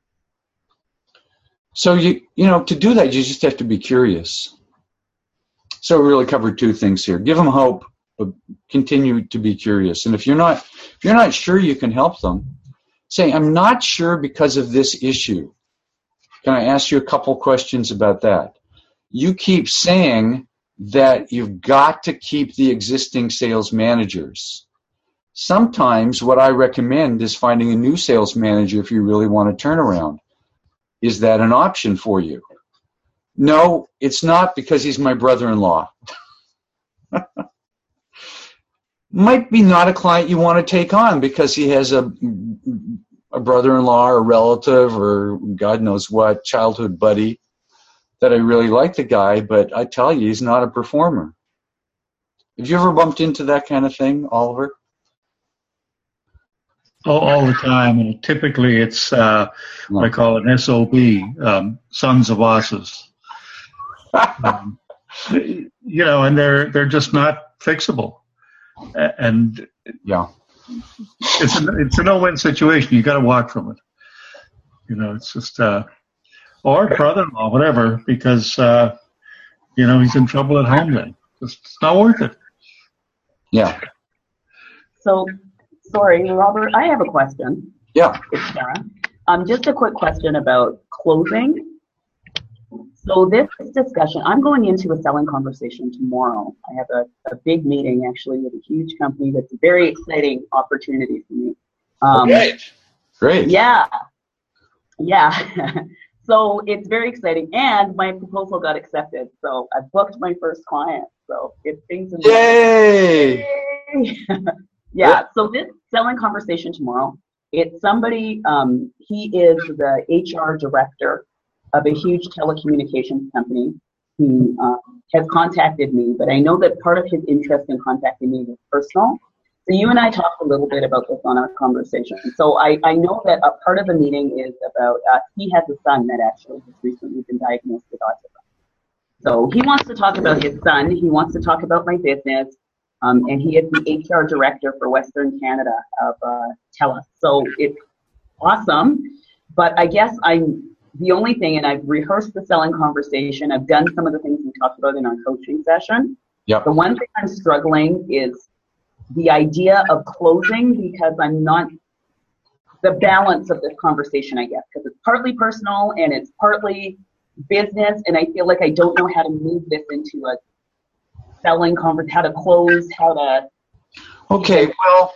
So, you you know, to do that, you just have to be curious. So we really covered two things here. Give them hope, but continue to be curious. And if you're not if you're not sure you can help them, say, I'm not sure because of this issue. Can I ask you a couple questions about that? You keep saying that you've got to keep the existing sales managers. Sometimes what I recommend is finding a new sales manager if you really want a turnaround. Is that an option for you? No, it's not because he's my brother-in-law. might be not a client you want to take on because he has a, a brother-in-law or relative or God knows what, childhood buddy that I really like the guy, but I tell you, he's not a performer. Have you ever bumped into that kind of thing, Oliver? All, all the time, and typically it's uh, what I call an S O B, um, sons of bosses. um, you know, and they're they're just not fixable. And yeah, it's a, it's a no-win situation. You got to walk from it. You know, it's just uh, or brother-in-law, whatever, because uh, you know he's in trouble at home. Then it's, it's not worth it. Yeah. So, sorry, Robert. I have a question. Yeah. It's Sarah. Um, just a quick question about closing. So this discussion, I'm going into a selling conversation tomorrow. I have a, a big meeting actually with a huge company that's a very exciting opportunity for me. Um, Great. Great. Yeah. Yeah. So it's very exciting. And my proposal got accepted. So I booked my first client. So if things... Yay! Yay! Yeah. So this selling conversation tomorrow, it's somebody, um, he is the H R director of a huge telecommunications company who um, has contacted me, but I know that part of his interest in contacting me was personal. So you and I talked a little bit about this on our conversation. So I, I know that a part of the meeting is about, uh, he has a son that actually has recently been diagnosed with autism. So he wants to talk about his son, he wants to talk about my business, um, and he is the H R director for Western Canada of uh, TELUS. So it's awesome, but I guess I'm, the only thing, and I've rehearsed the selling conversation, I've done some of the things we talked about in our coaching session. Yep. The one thing I'm struggling is the idea of closing because I'm not, the balance of this conversation, I guess, because it's partly personal and it's partly business, and I feel like I don't know how to move this into a selling conversation, how to close, how to... Okay, well,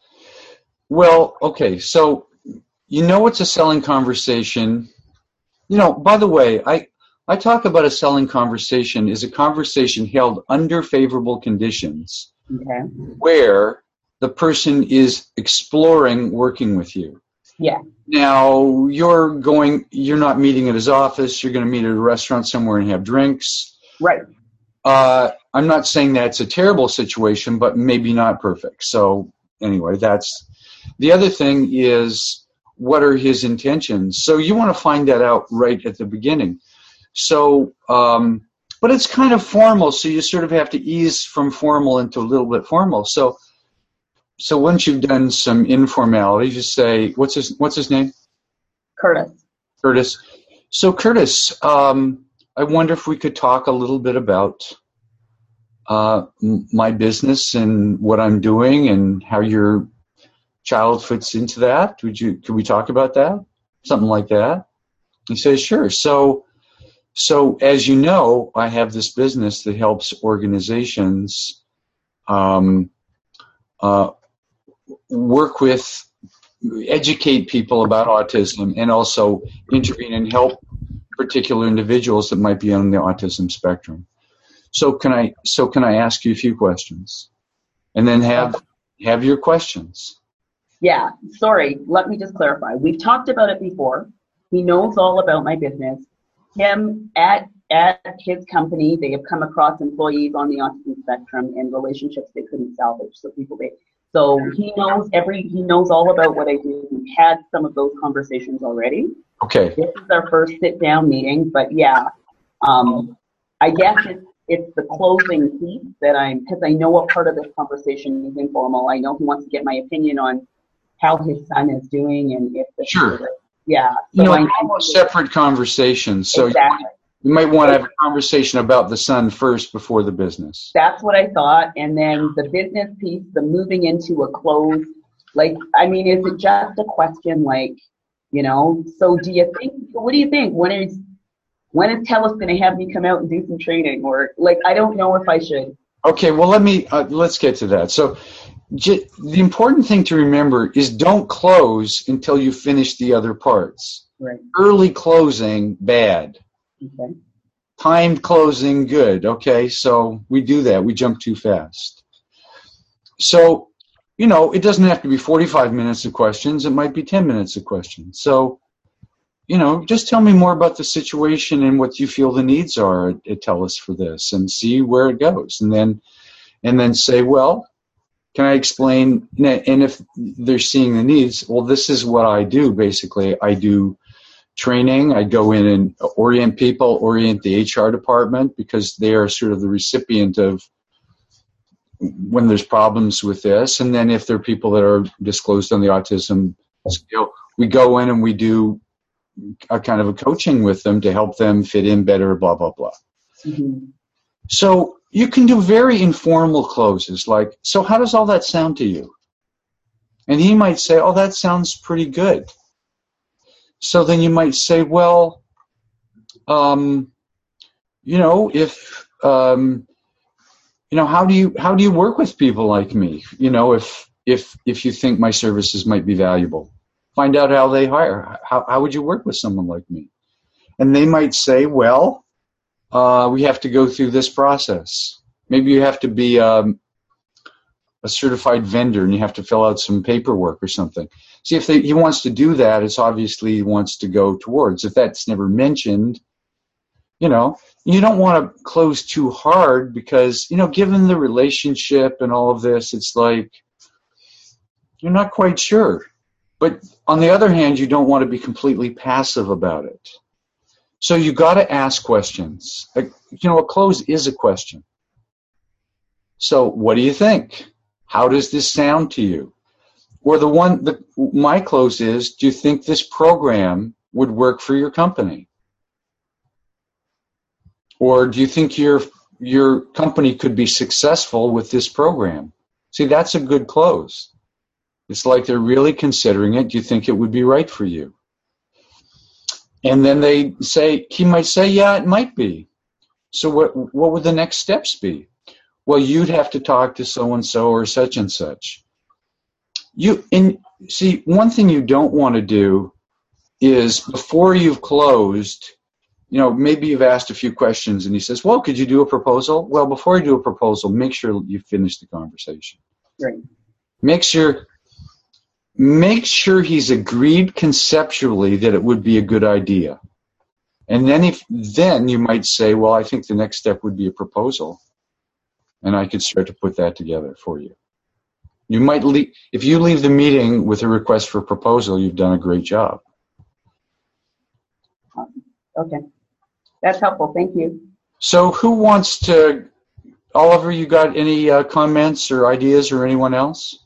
well, okay, so you know it's a selling conversation. You know, by the way, I, I talk about a selling conversation as a conversation held under favorable conditions, okay, where the person is exploring working with you. Yeah. Now, you're going, you're not meeting at his office, you're going to meet at a restaurant somewhere and have drinks. Right. Uh, I'm not saying that's a terrible situation, but maybe not perfect. So anyway, that's, the other thing is, what are his intentions? So you want to find that out right at the beginning. So, um, but it's kind of formal, so you sort of have to ease from formal into a little bit formal. So, so once you've done some informalities, you say, what's his, what's his name? Curtis. Curtis. So Curtis, um, I wonder if we could talk a little bit about uh, m- my business and what I'm doing and how you're child fits into that. Would you, could we talk about that? Something like that? He says, sure. So, so as you know, I have this business that helps organizations um, uh, work with, educate people about autism and also intervene and help particular individuals that might be on the autism spectrum. So can I, so can I ask you a few questions? And then have, have your questions. Yeah, sorry, let me just clarify. We've talked about it before. He knows all about my business. Him, at at his company, they have come across employees on the autism spectrum and relationships they couldn't salvage. So people, they, so he knows every, he knows all about what I do. We've had some of those conversations already. Okay. This is our first sit-down meeting, but yeah, um, I guess it's, it's the closing piece that I'm, because I know a part of this conversation is informal. I know he wants to get my opinion on how his son is doing and if the sure, yeah, so you know, I almost separate conversations. So exactly. you, you might want to have a conversation about the son first before the business. That's what I thought, and then the business piece, the moving into a close. Like, I mean, is it just a question? Like, you know, so do you think? What do you think? When is when is TELUS going to have me come out and do some training, or like, I don't know if I should. Okay, well, let me uh, let's get to that. So. J- the important thing to remember is don't close until you finish the other parts. Right. Early closing, bad. Okay. Timed closing, good. Okay, so we do that. We jump too fast. So, you know, it doesn't have to be forty-five minutes of questions. It might be ten minutes of questions. So, you know, just tell me more about the situation and what you feel the needs are at, at TELUS for this, and see where it goes. And then, and then say, well, can I explain? And if they're seeing the needs, well, this is what I do. Basically, I do training. I go in and orient people, orient the H R department, because they are sort of the recipient of when there's problems with this. And then if there are people that are disclosed on the autism scale, we go in and we do a kind of a coaching with them to help them fit in better, blah, blah, blah. Mm-hmm. So you can do very informal closes, like, so how does all that sound to you? And he might say, oh, that sounds pretty good. So then you might say, well, um, you know, if, um, you know, how do you, how do you work with people like me? You know, if, if, if you think my services might be valuable, find out how they hire. How, how would you work with someone like me? And they might say, well, uh, we have to go through this process. Maybe you have to be, um, a certified vendor and you have to fill out some paperwork or something. See, if they, he wants to do that, it's obviously he wants to go towards. If that's never mentioned, you know, you don't want to close too hard because, you know, given the relationship and all of this, it's like you're not quite sure. But on the other hand, you don't want to be completely passive about it. So you got to ask questions. Like, you know, a close is a question. So what do you think? How does this sound to you? Or the one, the, my close is, do you think this program would work for your company? Or do you think your your company could be successful with this program? See, that's a good close. It's like they're really considering it. Do you think it would be right for you? And then they say, he might say, yeah, it might be. So what what would the next steps be? Well, you'd have to talk to so-and-so or such and such. You and see, one thing you don't want to do is before you've closed, you know, maybe you've asked a few questions and he says, well, could you do a proposal? Well, before you do a proposal, make sure you finish the conversation. Right. Make sure, make sure he's agreed conceptually that it would be a good idea. And then if, then you might say, well, I think the next step would be a proposal. And I could start to put that together for you. You might leave, if you leave the meeting with a request for a proposal, you've done a great job. Okay. That's helpful. Thank you. So who wants to, Oliver, you got any uh, comments or ideas, or anyone else?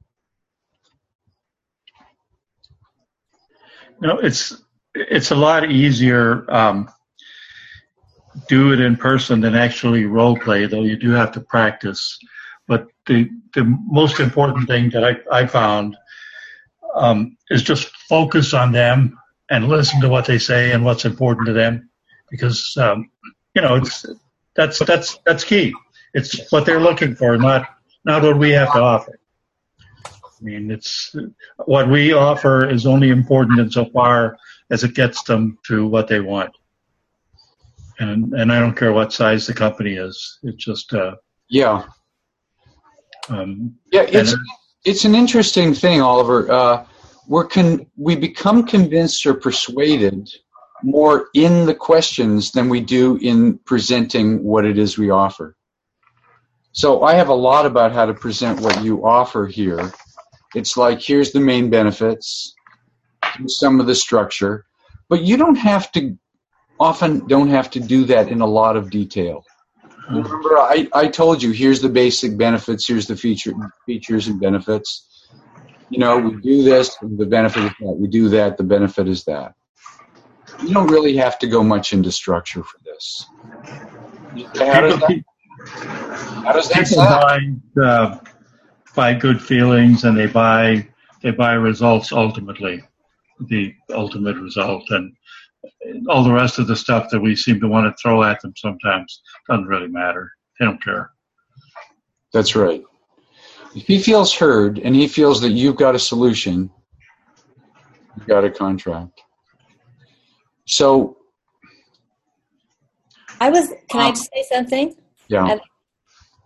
No, it's it's a lot easier um, do it in person than actually role play, though you do have to practice. But the the most important thing that I, I found um, is just focus on them and listen to what they say and what's important to them, because um, you know it's that's that's that's key. It's what they're looking for, not not what we have to offer. I mean, it's what we offer is only important insofar as it gets them to what they want. And and I don't care what size the company is. It's just uh, yeah, um, yeah. It's it's an interesting thing, Oliver. Uh, we're con- we become convinced or persuaded more in the questions than we do in presenting what it is we offer. So I have a lot about how to present what you offer here. It's like, here's the main benefits, here's some of the structure, but you don't have to, often don't have to do that in a lot of detail. Remember, I, I told you, here's the basic benefits, here's the feature, features and benefits. You know, we do this, the benefit is that. We do that, the benefit is that. You don't really have to go much into structure for this. How does that, how does that sound? Buy, uh, buy good feelings, and they buy they buy results ultimately, the ultimate result, and all the rest of the stuff that we seem to want to throw at them sometimes doesn't really matter. They don't care. That's right. If he feels heard and he feels that you've got a solution, you've got a contract. So, I was. Can um, I just say something? Yeah. I,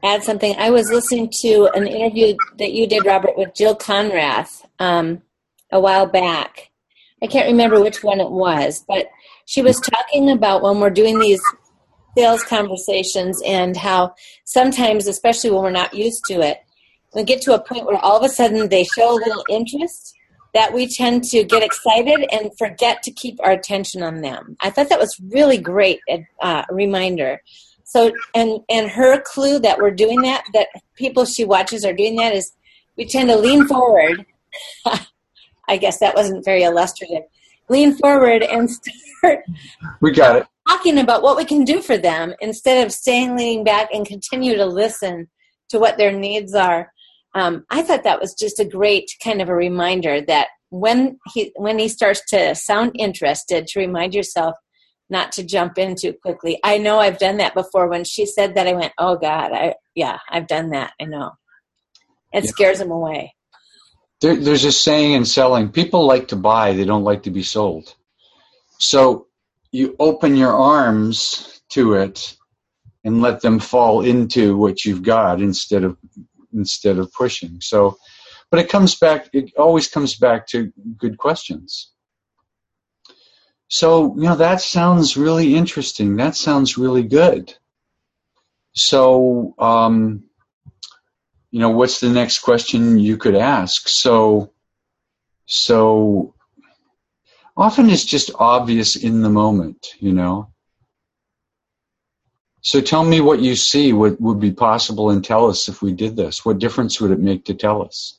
add something. I was listening to an interview that you did, Robert, with Jill Conrath um, a while back. I can't remember which one it was, but she was talking about when we're doing these sales conversations and how sometimes, especially when we're not used to it, we get to a point where all of a sudden they show a little interest, that we tend to get excited and forget to keep our attention on them. I thought that was really great uh, reminder. So, and, and her clue that we're doing that, that people she watches are doing that, is we tend to lean forward. I guess that wasn't very illustrative. Lean forward and start we got it. talking about what we can do for them instead of staying leaning back and continue to listen to what their needs are. Um, I thought that was just a great kind of a reminder that when he when he starts to sound interested, to remind yourself not to jump in too quickly. I know I've done that before. When she said that, I went, oh, God, I yeah, I've done that. I know. It yeah. scares them away. There, there's a saying in selling, people like to buy, they don't like to be sold. So you open your arms to it and let them fall into what you've got instead of instead of pushing. So, but it comes back, it always comes back to good questions. So, you know, that sounds really interesting. That sounds really good. So, um, you know, what's the next question you could ask? So, so often it's just obvious in the moment, you know. So tell me what you see, what would be possible in TELUS if we did this. What difference would it make to TELUS?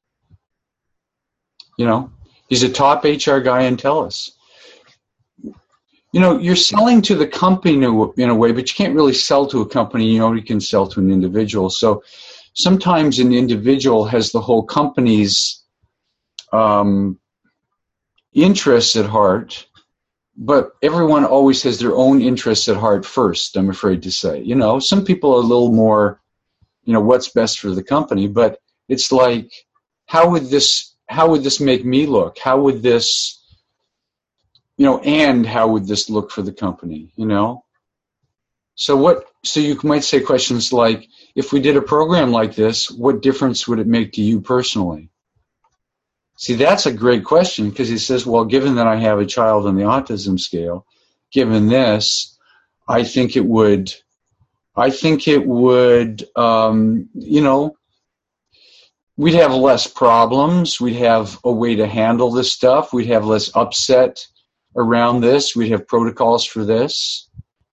You know, he's a top H R guy in TELUS. You know, you're selling to the company in a way, but you can't really sell to a company. You know, you can sell to an individual. So sometimes an individual has the whole company's um, interests at heart, but everyone always has their own interests at heart first, I'm afraid to say. You know, some people are a little more, you know, what's best for the company, but it's like, how would this, how would this make me look? How would this, you know, and how would this look for the company, you know? So what, so you might say questions like, if we did a program like this, what difference would it make to you personally? See, that's a great question, because he says, well, given that I have a child on the autism scale, given this, I think it would, I think it would, um, you know, we'd have less problems. We'd have a way to handle this stuff. We'd have less upset around this. We'd have protocols for this.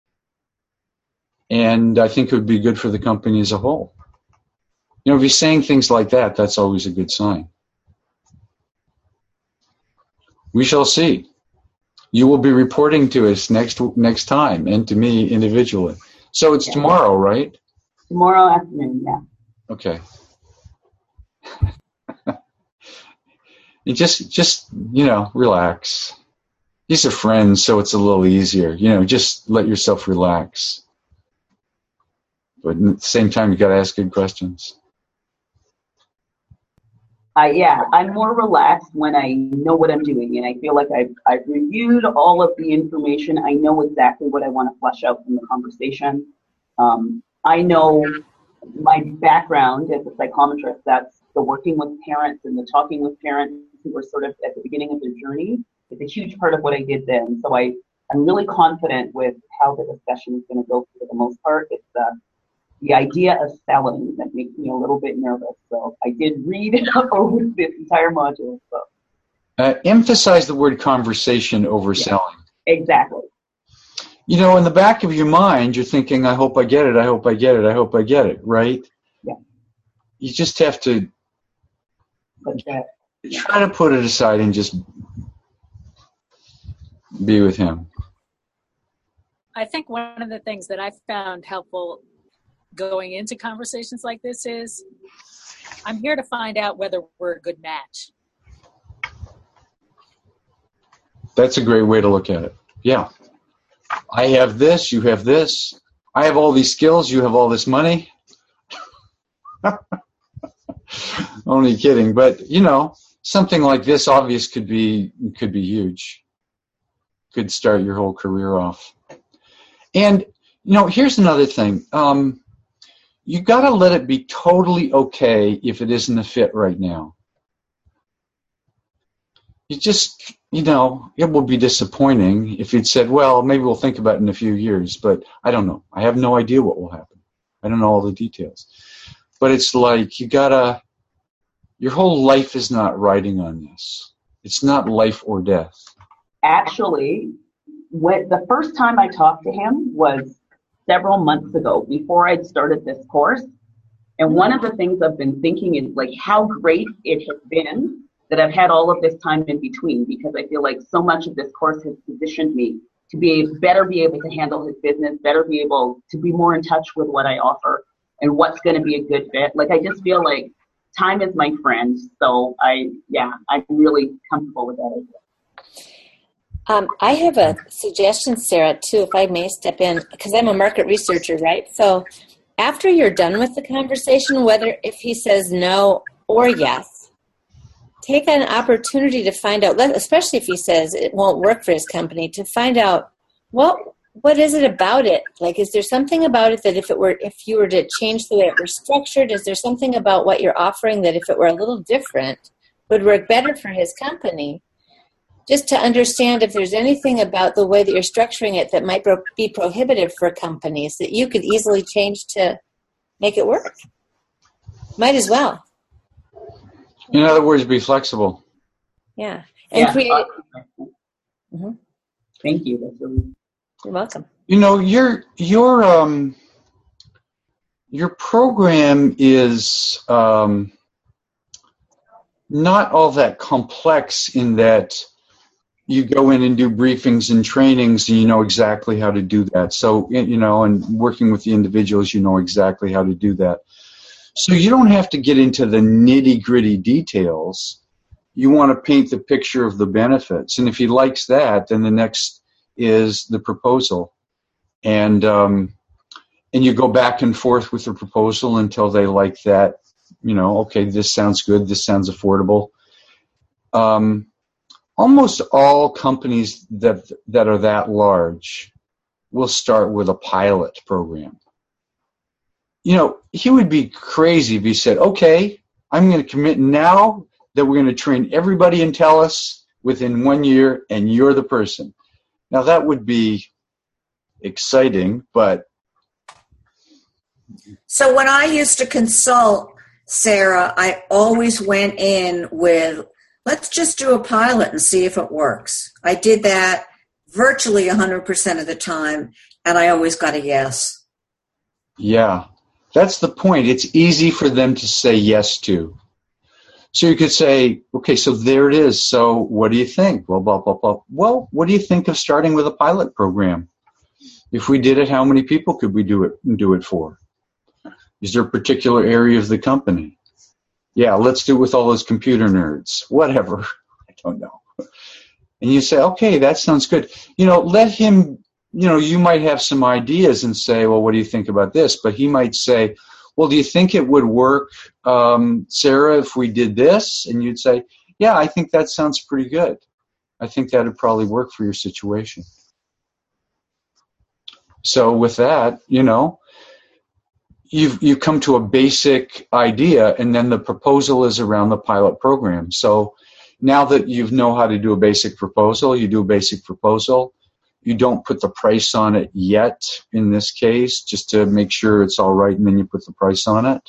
And I think it would be good for the company as a whole. You know, if he's saying things like that, that's always a good sign. We shall see. You will be reporting to us next next time, and to me individually. So it's yeah. tomorrow, right? Tomorrow afternoon, yeah. Okay. You just, just you know, relax. He's a friend, so it's a little easier. You know, just let yourself relax. But at the same time, you got to ask good questions. Uh, yeah, I'm more relaxed when I know what I'm doing, and I feel like I've, I've reviewed all of the information. I know exactly what I want to flesh out from the conversation. Um, I know my background as a psychometrist, that's the working with parents and the talking with parents who are sort of at the beginning of their journey. It's a huge part of what I did then. So I, I'm really confident with how the discussion is going to go for the most part. It's uh, the idea of selling that makes me a little bit nervous. So I did read over this entire module. So. Uh, emphasize the word conversation over yeah, selling. Exactly. You know, in the back of your mind, you're thinking, I hope I get it, I hope I get it, I hope I get it, right? Yeah. You just have to that, try to put it aside and just be with him. I think one of the things that I found helpful going into conversations like this is, I'm here to find out whether we're a good match. That's a great way to look at it. Yeah. I have this, you have this. I have all these skills, you have all this money. Only kidding. But, you know, something like this obvious could be could be huge. Could start your whole career off. And, you know, here's another thing. Um, you got to let it be totally okay if it isn't a fit right now. You just, you know, it will be disappointing if you'd said, well, maybe we'll think about it in a few years, but I don't know. I have no idea what will happen. I don't know all the details. But it's like you got to, your whole life is not riding on this. It's not life or death. Actually, when, the first time I talked to him was several months ago, before I'd started this course. And one of the things I've been thinking is like how great it has been that I've had all of this time in between, because I feel like so much of this course has positioned me to be better be able to handle his business, better be able to be more in touch with what I offer and what's going to be a good fit. Like, I just feel like time is my friend. So I, yeah, I'm really comfortable with that idea. Um, I have a suggestion, Sarah, too, if I may step in, because I'm a market researcher, right? So after you're done with the conversation, whether if he says no or yes, take an opportunity to find out, especially if he says it won't work for his company, to find out what what is it about it? Like, is there something about it that if it were, if you were to change the way it was structured, is there something about what you're offering that if it were a little different would work better for his company? Just to understand if there's anything about the way that you're structuring it that might be prohibitive for companies that you could easily change to make it work. Might as well. In other words, be flexible. Yeah. And yeah. create. Mm-hmm. Thank you. That's really... You're welcome. You know, your your um your program is um, not all that complex in that you go in and do briefings and trainings and you know exactly how to do that. So, you know, and working with the individuals, you know exactly how to do that. So you don't have to get into the nitty-gritty details. You want to paint the picture of the benefits. And if he likes that, then the next is the proposal. And um, and you go back and forth with the proposal until they like that, you know, okay, this sounds good, this sounds affordable. Um, almost all companies that that are that large will start with a pilot program. You know, he would be crazy if he said, okay, I'm going to commit now that we're going to train everybody in TELUS within one year, and you're the person. Now, that would be exciting, but... So when I used to consult, Sarah, I always went in with, let's just do a pilot and see if it works. I did that virtually one hundred percent of the time, and I always got a yes. Yeah. That's the point. It's easy for them to say yes to. So you could say, okay, so there it is. So what do you think? Well, blah, blah, blah. Well, what do you think of starting with a pilot program? If we did it, how many people could we do it do it for? Is there a particular area of the company? Yeah, let's do it with all those computer nerds. Whatever. I don't know. And you say, okay, that sounds good. You know, let him... You know, you might have some ideas and say, well, what do you think about this? But he might say, well, do you think it would work, um, Sarah, if we did this? And you'd say, yeah, I think that sounds pretty good. I think that would probably work for your situation. So with that, you know, you've, you've come to a basic idea, and then the proposal is around the pilot program. So now that you know how to do a basic proposal, you do a basic proposal. You don't put the price on it yet in this case, just to make sure it's all right, and then you put the price on it.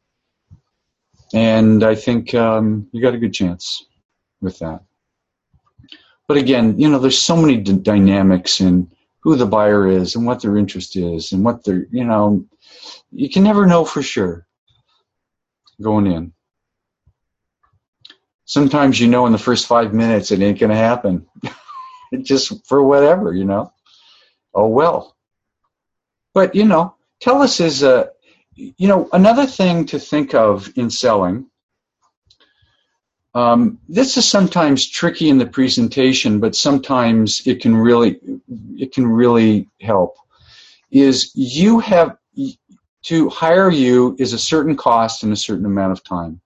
And I think um, you got a good chance with that. But again, you know, there's so many d- dynamics in who the buyer is and what their interest is and what they're, you know, you can never know for sure going in. Sometimes you know in the first five minutes it ain't going to happen. Just for whatever, you know. Oh, well. But, you know, TELUS is a, you know, another thing to think of in selling. Um, this is sometimes tricky in the presentation, but sometimes it can really, it can really help. Is you have, to hire you is a certain cost and a certain amount of time.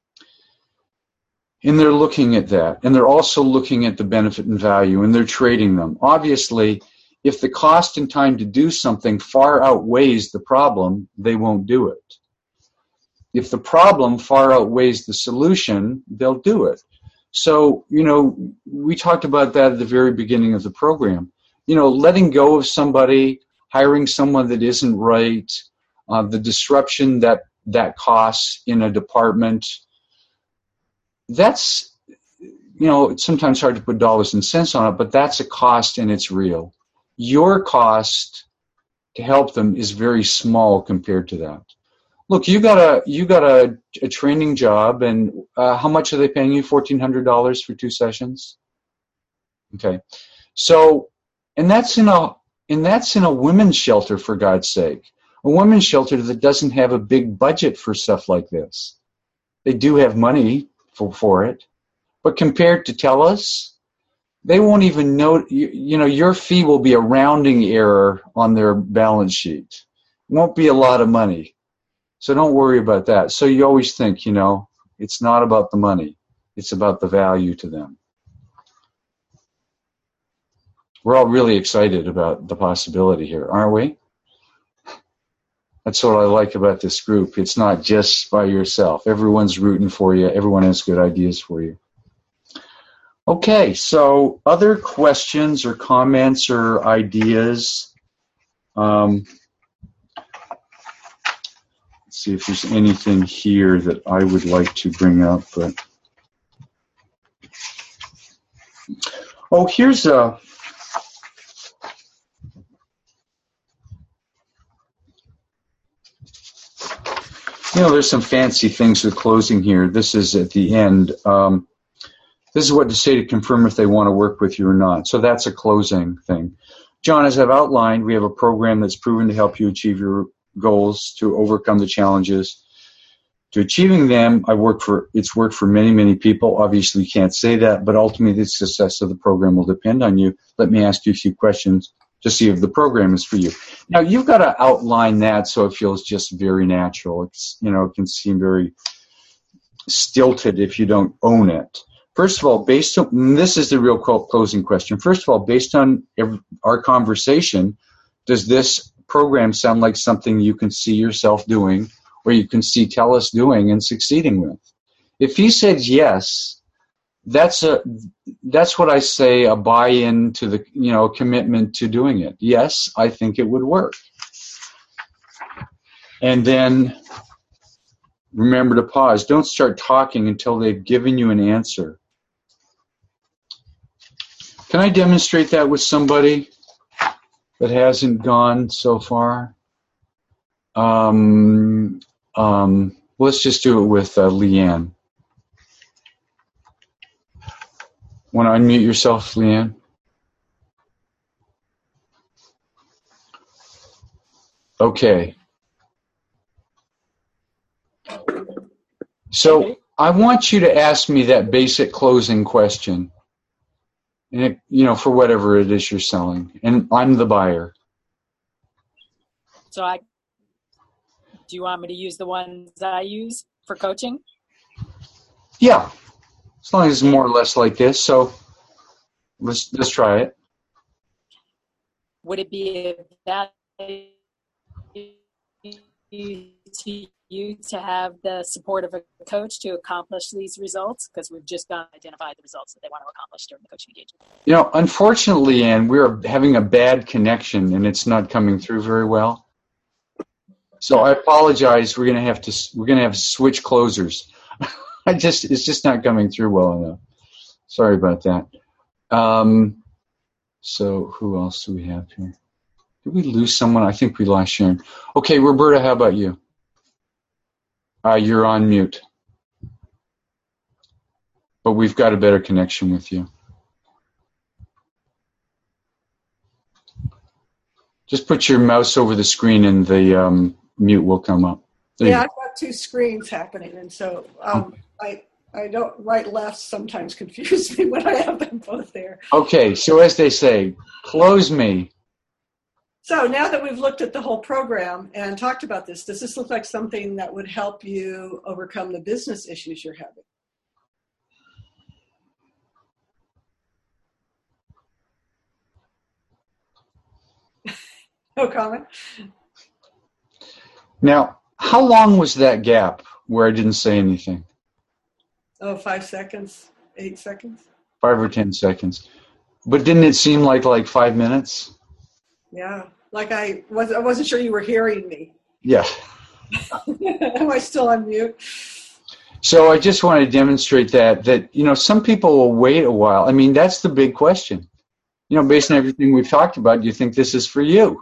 And they're looking at that. And they're also looking at the benefit and value, and they're trading them. Obviously, if the cost and time to do something far outweighs the problem, they won't do it. If the problem far outweighs the solution, they'll do it. So, you know, we talked about that at the very beginning of the program. You know, letting go of somebody, hiring someone that isn't right, uh, the disruption that that costs in a department, that's, you know, it's sometimes hard to put dollars and cents on it, but that's a cost and it's real. Your cost to help them is very small compared to that. Look, you got a you got a, a training job, and uh, how much are they paying you? fourteen hundred dollars for two sessions. Okay, so and that's in a and that's in a women's shelter, for God's sake, a women's shelter that doesn't have a big budget for stuff like this. They do have money for for it, but compared to TELUS, they won't even know. You, you know, your fee will be a rounding error on their balance sheet. It won't be a lot of money. So don't worry about that. So you always think, you know, it's not about the money. It's about the value to them. We're all really excited about the possibility here, aren't we? That's what I like about this group. It's not just by yourself. Everyone's rooting for you. Everyone has good ideas for you. Okay, so other questions or comments or ideas? Um, see if there's anything here that I would like to bring up. But oh, here's a you know, there's some fancy things with closing here. This is at the end. Um, this is what to say to confirm if they want to work with you or not. So that's a closing thing. John, as I've outlined, we have a program that's proven to help you achieve your goals, to overcome the challenges. To achieving them, I've worked for, it's worked for many, many people. Obviously, you can't say that, but ultimately the success of the program will depend on you. Let me ask you a few questions to see if the program is for you. Now, you've got to outline that so it feels just very natural. It's, you know, it can seem very stilted if you don't own it. First of all, based on, this is the real closing question. First of all, based on every, our conversation, does this program sound like something you can see yourself doing, or you can see TELUS doing and succeeding with? If he said yes, that's a that's what I say, a buy-in to the, you know, commitment to doing it. Yes, I think it would work. And then remember to pause. Don't start talking until they've given you an answer. Can I demonstrate that with somebody that hasn't gone so far? Um, um, let's just do it with uh, Leanne. Want to unmute yourself, Leanne? Okay. So I want you to ask me that basic closing question. And it, you know, for whatever it is you're selling, and I'm the buyer. So I, do you want me to use the ones I use for coaching? Yeah, as long as it's more or less like this. So let's let's try it. Would it be a value to you to have the support of a coach to accomplish these results? Because we've just got to identify the results that they want to accomplish during the coaching engagement. You know, unfortunately, Ann, we're having a bad connection and it's not coming through very well. So I apologize. We're gonna have to we're gonna have to switch closers. I just it's just not coming through well enough. Sorry about that. Um, so who else do we have here? Did we lose someone? I think we lost Sharon. Okay, Roberta, how about you? Uh, you're on mute. But we've got a better connection with you. Just put your mouse over the screen and the um, mute will come up. There Yeah, I've got two screens happening, and so um, I I don't right left sometimes confuse me when I have them both there. Okay, so as they say, close me. So now that we've looked at the whole program and talked about this, does this look like something that would help you overcome the business issues you're having? No comment. Now, how long was that gap where I didn't say anything? Oh, five seconds, eight seconds. Five or ten seconds. But didn't it seem like like five minutes? Yeah, like I was. I wasn't sure you were hearing me. Yeah. Am I still on mute? So I just want to demonstrate that that you know some people will wait a while. I mean, that's the big question. You know, based on everything we've talked about, do you think this is for you?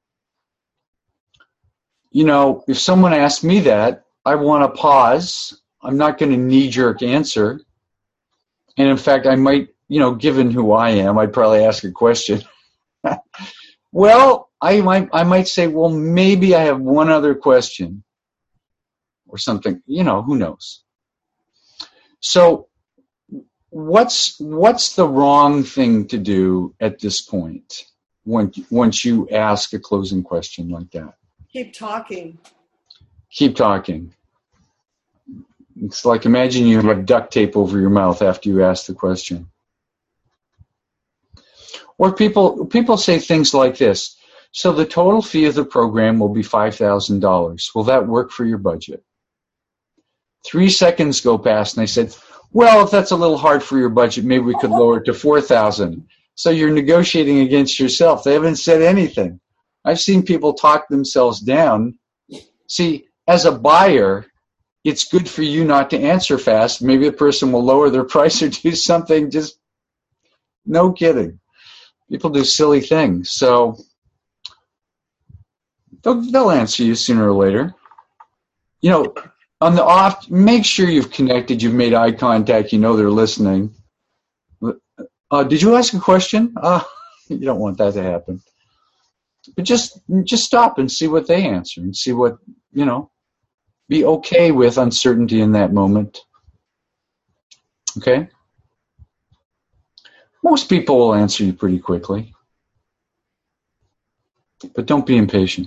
You know, if someone asks me that, I want to pause. I'm not going to knee-jerk answer. And in fact, I might, you know, given who I am, I'd probably ask a question. Well, I might, I might say, well, maybe I have one other question or something. You know, who knows? So what's what's the wrong thing to do at this point when once you ask a closing question like that? Keep talking. Keep talking. It's like imagine you have duct tape over your mouth after you ask the question. Or people people say things like this. So the total fee of the program will be five thousand dollars. Will that work for your budget? Three seconds go past and they said, well, if that's a little hard for your budget, maybe we could lower it to four thousand dollars. So you're negotiating against yourself. They haven't said anything. I've seen people talk themselves down. See, as a buyer, it's good for you not to answer fast. Maybe the person will lower their price or do something. Just no kidding. People do silly things. So they'll, they'll answer you sooner or later. You know, on the off, make sure you've connected, you've made eye contact, you know they're listening. Uh, did you ask a question? Uh, you don't want that to happen. But just just stop and see what they answer and see what, you know, be okay with uncertainty in that moment. Okay? Most people will answer you pretty quickly. But don't be impatient.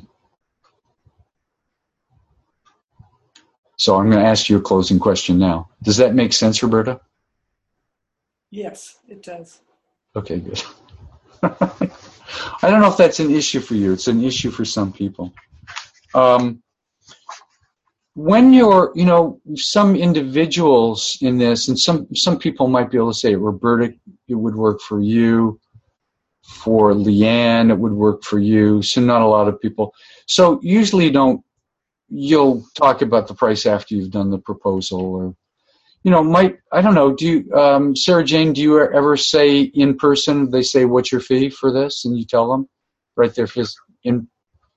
So I'm going to ask you a closing question now. Does that make sense, Roberta? Yes, it does. Okay, good. I don't know if that's an issue for you. It's an issue for some people. Um, when you're, you know, some individuals in this, and some, some people might be able to say, Roberta, it would work for you. For Leanne, it would work for you. So not a lot of people. So usually you don't, you'll talk about the price after you've done the proposal, or, you know, might, I don't know, do you, um, Sarah Jane, do you ever say in person, they say, what's your fee for this? And you tell them right there, in.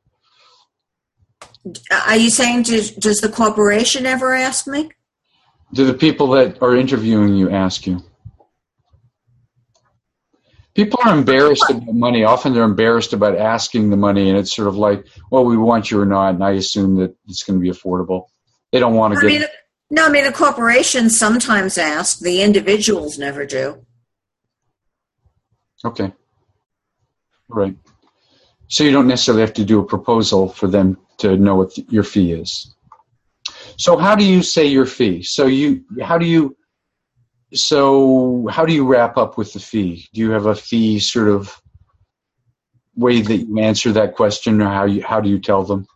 Are you saying, does, does the corporation ever ask me? Do the people that are interviewing you ask you? People are embarrassed about money. Often they're embarrassed about asking the money, and it's sort of like, well, we want you or not, and I assume that it's going to be affordable. They don't want to I get... mean, no, I mean, the corporations sometimes ask. The individuals never do. Okay. Right. So you don't necessarily have to do a proposal for them to know what your fee is. So how do you say your fee? So you, how do you... So how do you wrap up with the fee? Do you have a fee sort of way that you answer that question, or how you how do you tell them?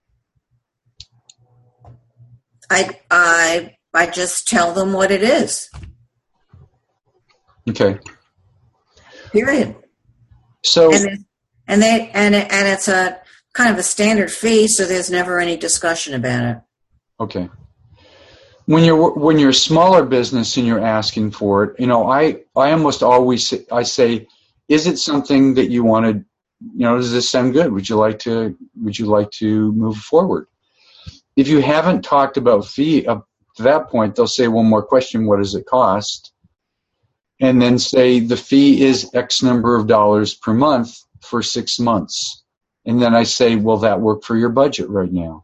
I I I just tell them what it is. Okay. Period. So and it, and they and it, and it's a kind of a standard fee, so there's never any discussion about it. Okay. When you're when you're a smaller business and you're asking for it, you know, I, I almost always say, I say, is it something that you want to, you know, does this sound good? Would you like to would you like to move forward? If you haven't talked about fee up to that point, they'll say one more question: what does it cost? And then say the fee is X number of dollars per month for six months. And then I say, will that work for your budget right now?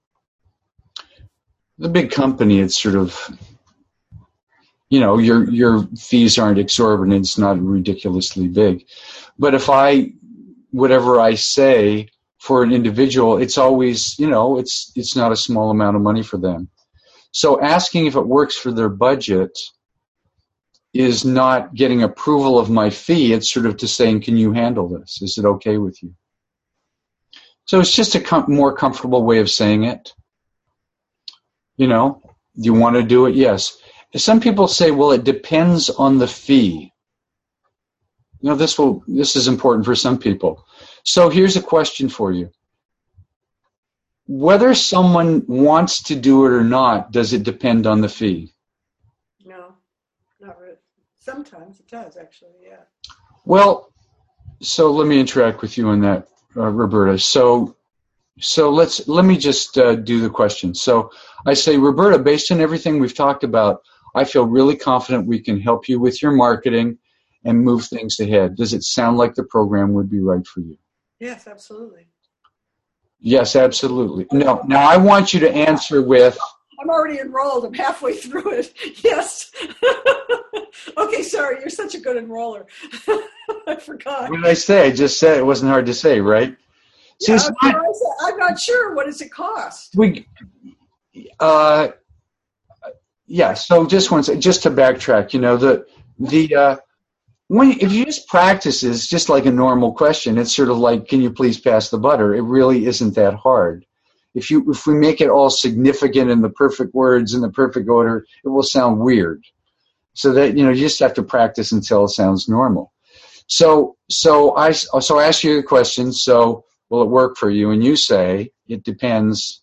The big company, it's sort of, you know, your your fees aren't exorbitant. It's not ridiculously big. But if I, whatever I say for an individual, it's always, you know, it's it's not a small amount of money for them. So asking if it works for their budget is not getting approval of my fee. It's sort of to saying, can you handle this? Is it okay with you? So it's just a com- more comfortable way of saying it. You know, do you want to do it? Yes. Some people say, well, it depends on the fee. You know, this will this is important for some people. So here's a question for you. Whether someone wants to do it or not, does it depend on the fee? No, not really. Sometimes it does, actually, yeah. Well, so let me interact with you on that, uh, Roberta. So, so let's let me just uh, do the question. So I say, Roberta, based on everything we've talked about, I feel really confident we can help you with your marketing and move things ahead. Does it sound like the program would be right for you? Yes, absolutely. Yes, absolutely. No, now I want you to answer with... I'm already enrolled. I'm halfway through it. Yes. Okay, sorry. You're such a good enroller. I forgot. What did I say? I just said it wasn't hard to say, right? See, Yeah, it's okay, not, I said, I'm not sure. What does it cost? we, uh, yeah, so just one sec, just to backtrack, you know, the, the, uh, when, if you just practice it's just like a normal question. It's sort of like, can you please pass the butter? It really isn't that hard. If you, if we make it all significant in the perfect words in the perfect order, it will sound weird. So that, you know, you just have to practice until it sounds normal. So, so I, so I ask you a question. So will it work for you? And you say, it depends.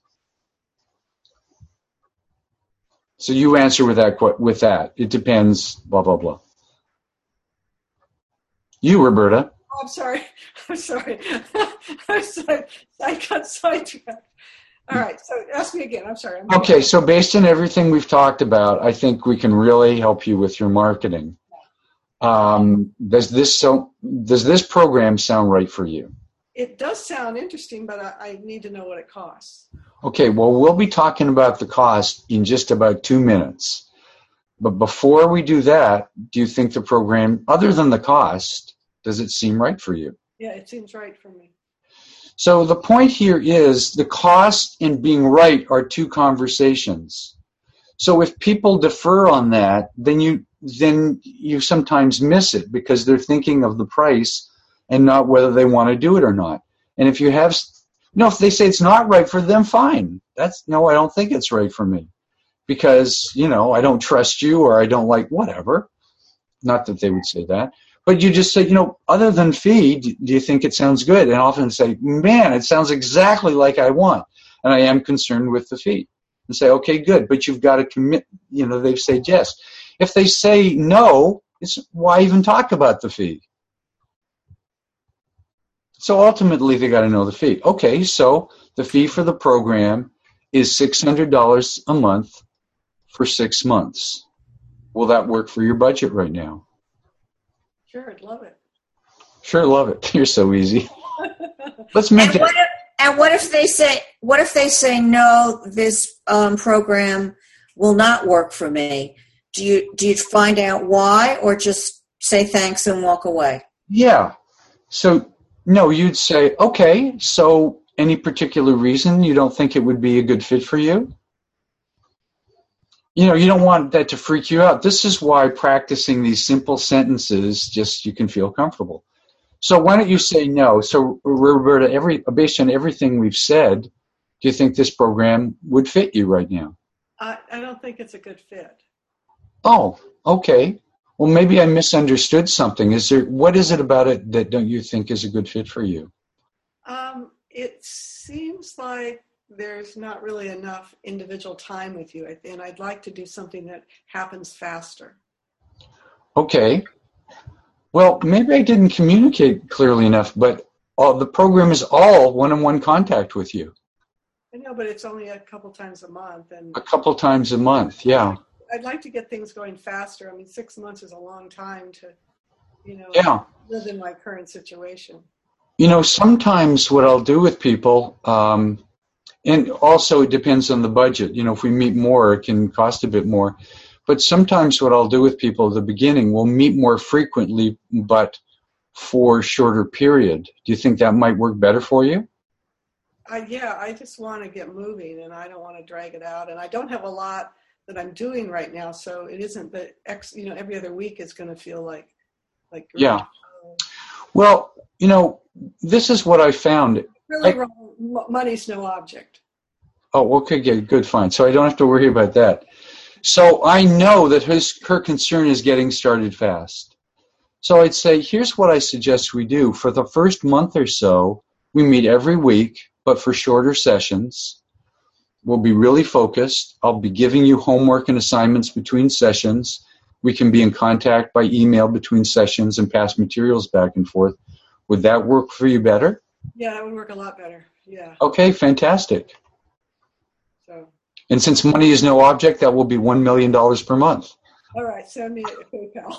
So you answer with that, with that. It depends, blah, blah, blah. You, Roberta. Oh, I'm sorry. I'm sorry. I'm sorry. I got sidetracked. All right. So ask me again. I'm sorry. I'm okay. So based on everything we've talked about, I think we can really help you with your marketing. Um, does this so? Does this program sound right for you? It does sound interesting, but I, I need to know what it costs. Okay. Well, we'll be talking about the cost in just about two minutes. But before we do that, do you think the program, other than the cost, does it seem right for you? Yeah, it seems right for me. So the point here is the cost and being right are two conversations. So if people defer on that, then you then you sometimes miss it because they're thinking of the price and not whether they want to do it or not. And if you have, you know, if they say it's not right for them, fine. That's no, I don't think it's right for me because, you know, I don't trust you or I don't like whatever. Not that they would say that. But you just say, you know, other than fee, do you think it sounds good? And often say, man, it sounds exactly like I want. And I am concerned with the fee. And say, okay, good. But you've got to commit, you know, they've said yes. If they say no, it's why even talk about the fee? So ultimately, they got to know the fee. Okay, so the fee for the program is six hundred dollars a month for six months. Will that work for your budget right now? Sure, I'd love it. Sure, love it. You're so easy. Let's make and it. What if, and what if they say? What if they say no? This um, program will not work for me. Do you do you find out why, or just say thanks and walk away? Yeah. So no, you'd say, okay. So any particular reason you don't think it would be a good fit for you? You know, you don't want that to freak you out. This is why practicing these simple sentences, just you can feel comfortable. So why don't you say no? So Roberta, every based on everything we've said, do you think this program would fit you right now? I, I don't think it's a good fit. Oh, okay. Well, maybe I misunderstood something. Is there? What is it about it that don't you think is a good fit for you? Um, it seems like there's not really enough individual time with you, and I'd like to do something that happens faster. Okay. Well, maybe I didn't communicate clearly enough, but all, the program is all one-on-one contact with you. I know, but it's only a couple times a month. And a couple times a month, yeah. I'd like to get things going faster. I mean, six months is a long time to, you know, yeah. live in my current situation. You know, sometimes what I'll do with people, um, and also it depends on the budget. You know, if we meet more, it can cost a bit more. But sometimes what I'll do with people at the beginning, we'll meet more frequently, but for a shorter period. Do you think that might work better for you? Uh, yeah, I just want to get moving, and I don't want to drag it out. And I don't have a lot that I'm doing right now, so it isn't that ex, you know, every other week is going to feel like, like. Yeah. Well, you know, this is what I found. really I, wrong. M- Money's no object. Oh, okay, good, good, fine. So I don't have to worry about that. So I know that his, her concern is getting started fast. So I'd say, here's what I suggest we do. For the first month or so, we meet every week, but for shorter sessions. We'll be really focused. I'll be giving you homework and assignments between sessions. We can be in contact by email between sessions and pass materials back and forth. Would that work for you better? Yeah, that would work a lot better. Yeah. Okay, fantastic. So. And since money is no object, that will be one million dollars per month. All right, send me a PayPal.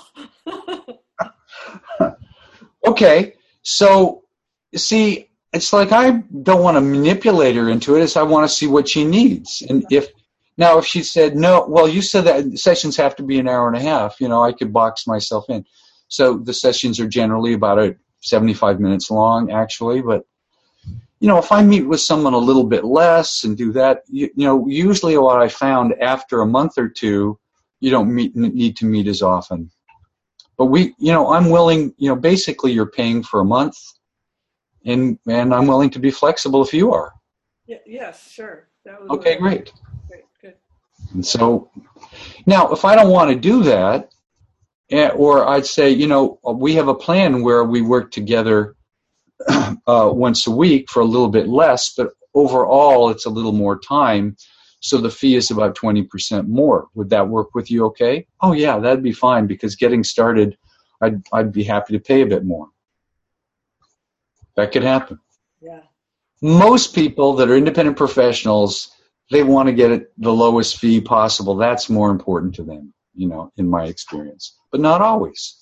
Okay, so, see, it's like I don't want to manipulate her into it. It's I want to see what she needs. And if now if she said, no, well, you said that sessions have to be an hour and a half, you know, I could box myself in. So the sessions are generally about a seventy-five minutes long, actually. But, you know, if I meet with someone a little bit less and do that, you, you know, usually what I found after a month or two, you don't meet, need to meet as often. But we, you know, I'm willing, you know, basically you're paying for a month. And and I'm willing to be flexible if you are. Y- yes, sure. That would Okay, work. great. Great, good. And so now, if I don't want to do that, eh, or I'd say, you know, we have a plan where we work together uh, once a week for a little bit less, but overall it's a little more time, so the fee is about twenty percent more. Would that work with you okay? Oh, yeah, that'd be fine, because getting started, I'd I'd be happy to pay a bit more. That could happen. Yeah. Most people that are independent professionals, they want to get it the lowest fee possible. That's more important to them, you know, in my experience. But not always.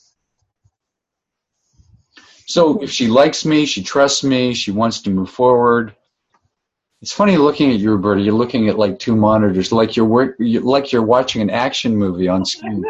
So if she likes me, she trusts me, she wants to move forward. It's funny looking at you, Roberta. You're looking at like two monitors, like you're work, like you're watching an action movie on screen.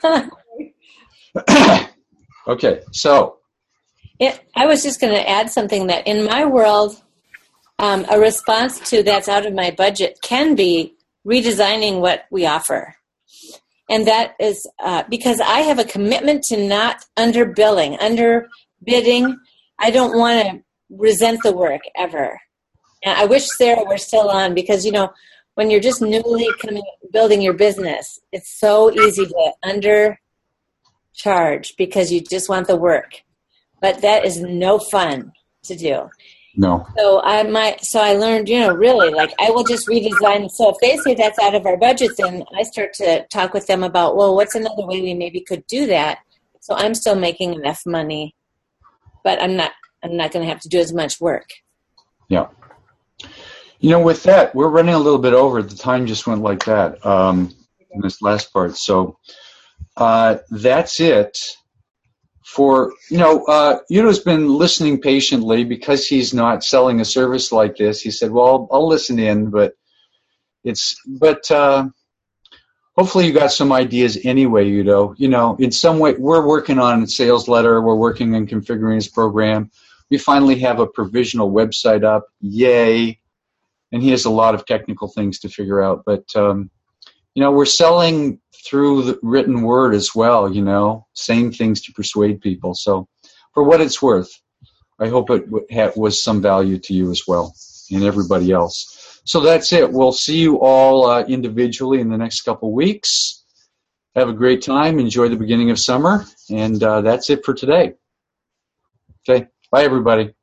Okay, so. It, I was just going to add something that in my world, um, a response to that's out of my budget can be redesigning what we offer. And that is uh, because I have a commitment to not underbilling, underbidding. I don't want to resent the work ever. And I wish Sarah were still on because, you know, when you're just newly coming, building your business, it's so easy to undercharge because you just want the work. But that is no fun to do. No. So I might. So I learned, you know, really, like I will just redesign. So if they say that's out of our budget, then I start to talk with them about, well, what's another way we maybe could do that? So I'm still making enough money, but I'm not. I'm not going to have to do as much work. Yeah. You know, with that, we're running a little bit over. The time just went like that um, in this last part. So uh, that's it. For, you know, uh, Udo's been listening patiently because he's not selling a service like this. He said, well, I'll, I'll listen in, but it's, but uh, hopefully you got some ideas anyway, Udo. You know, in some way, we're working on a sales letter. We're working on configuring his program. We finally have a provisional website up. Yay. And he has a lot of technical things to figure out. But, um, you know, we're selling through the written word as well, you know, saying things to persuade people. So for what it's worth, I hope it was some value to you as well and everybody else. So that's it. We'll see you all uh, individually in the next couple weeks. Have a great time. Enjoy the beginning of summer. And uh, that's it for today. Okay. Bye, everybody.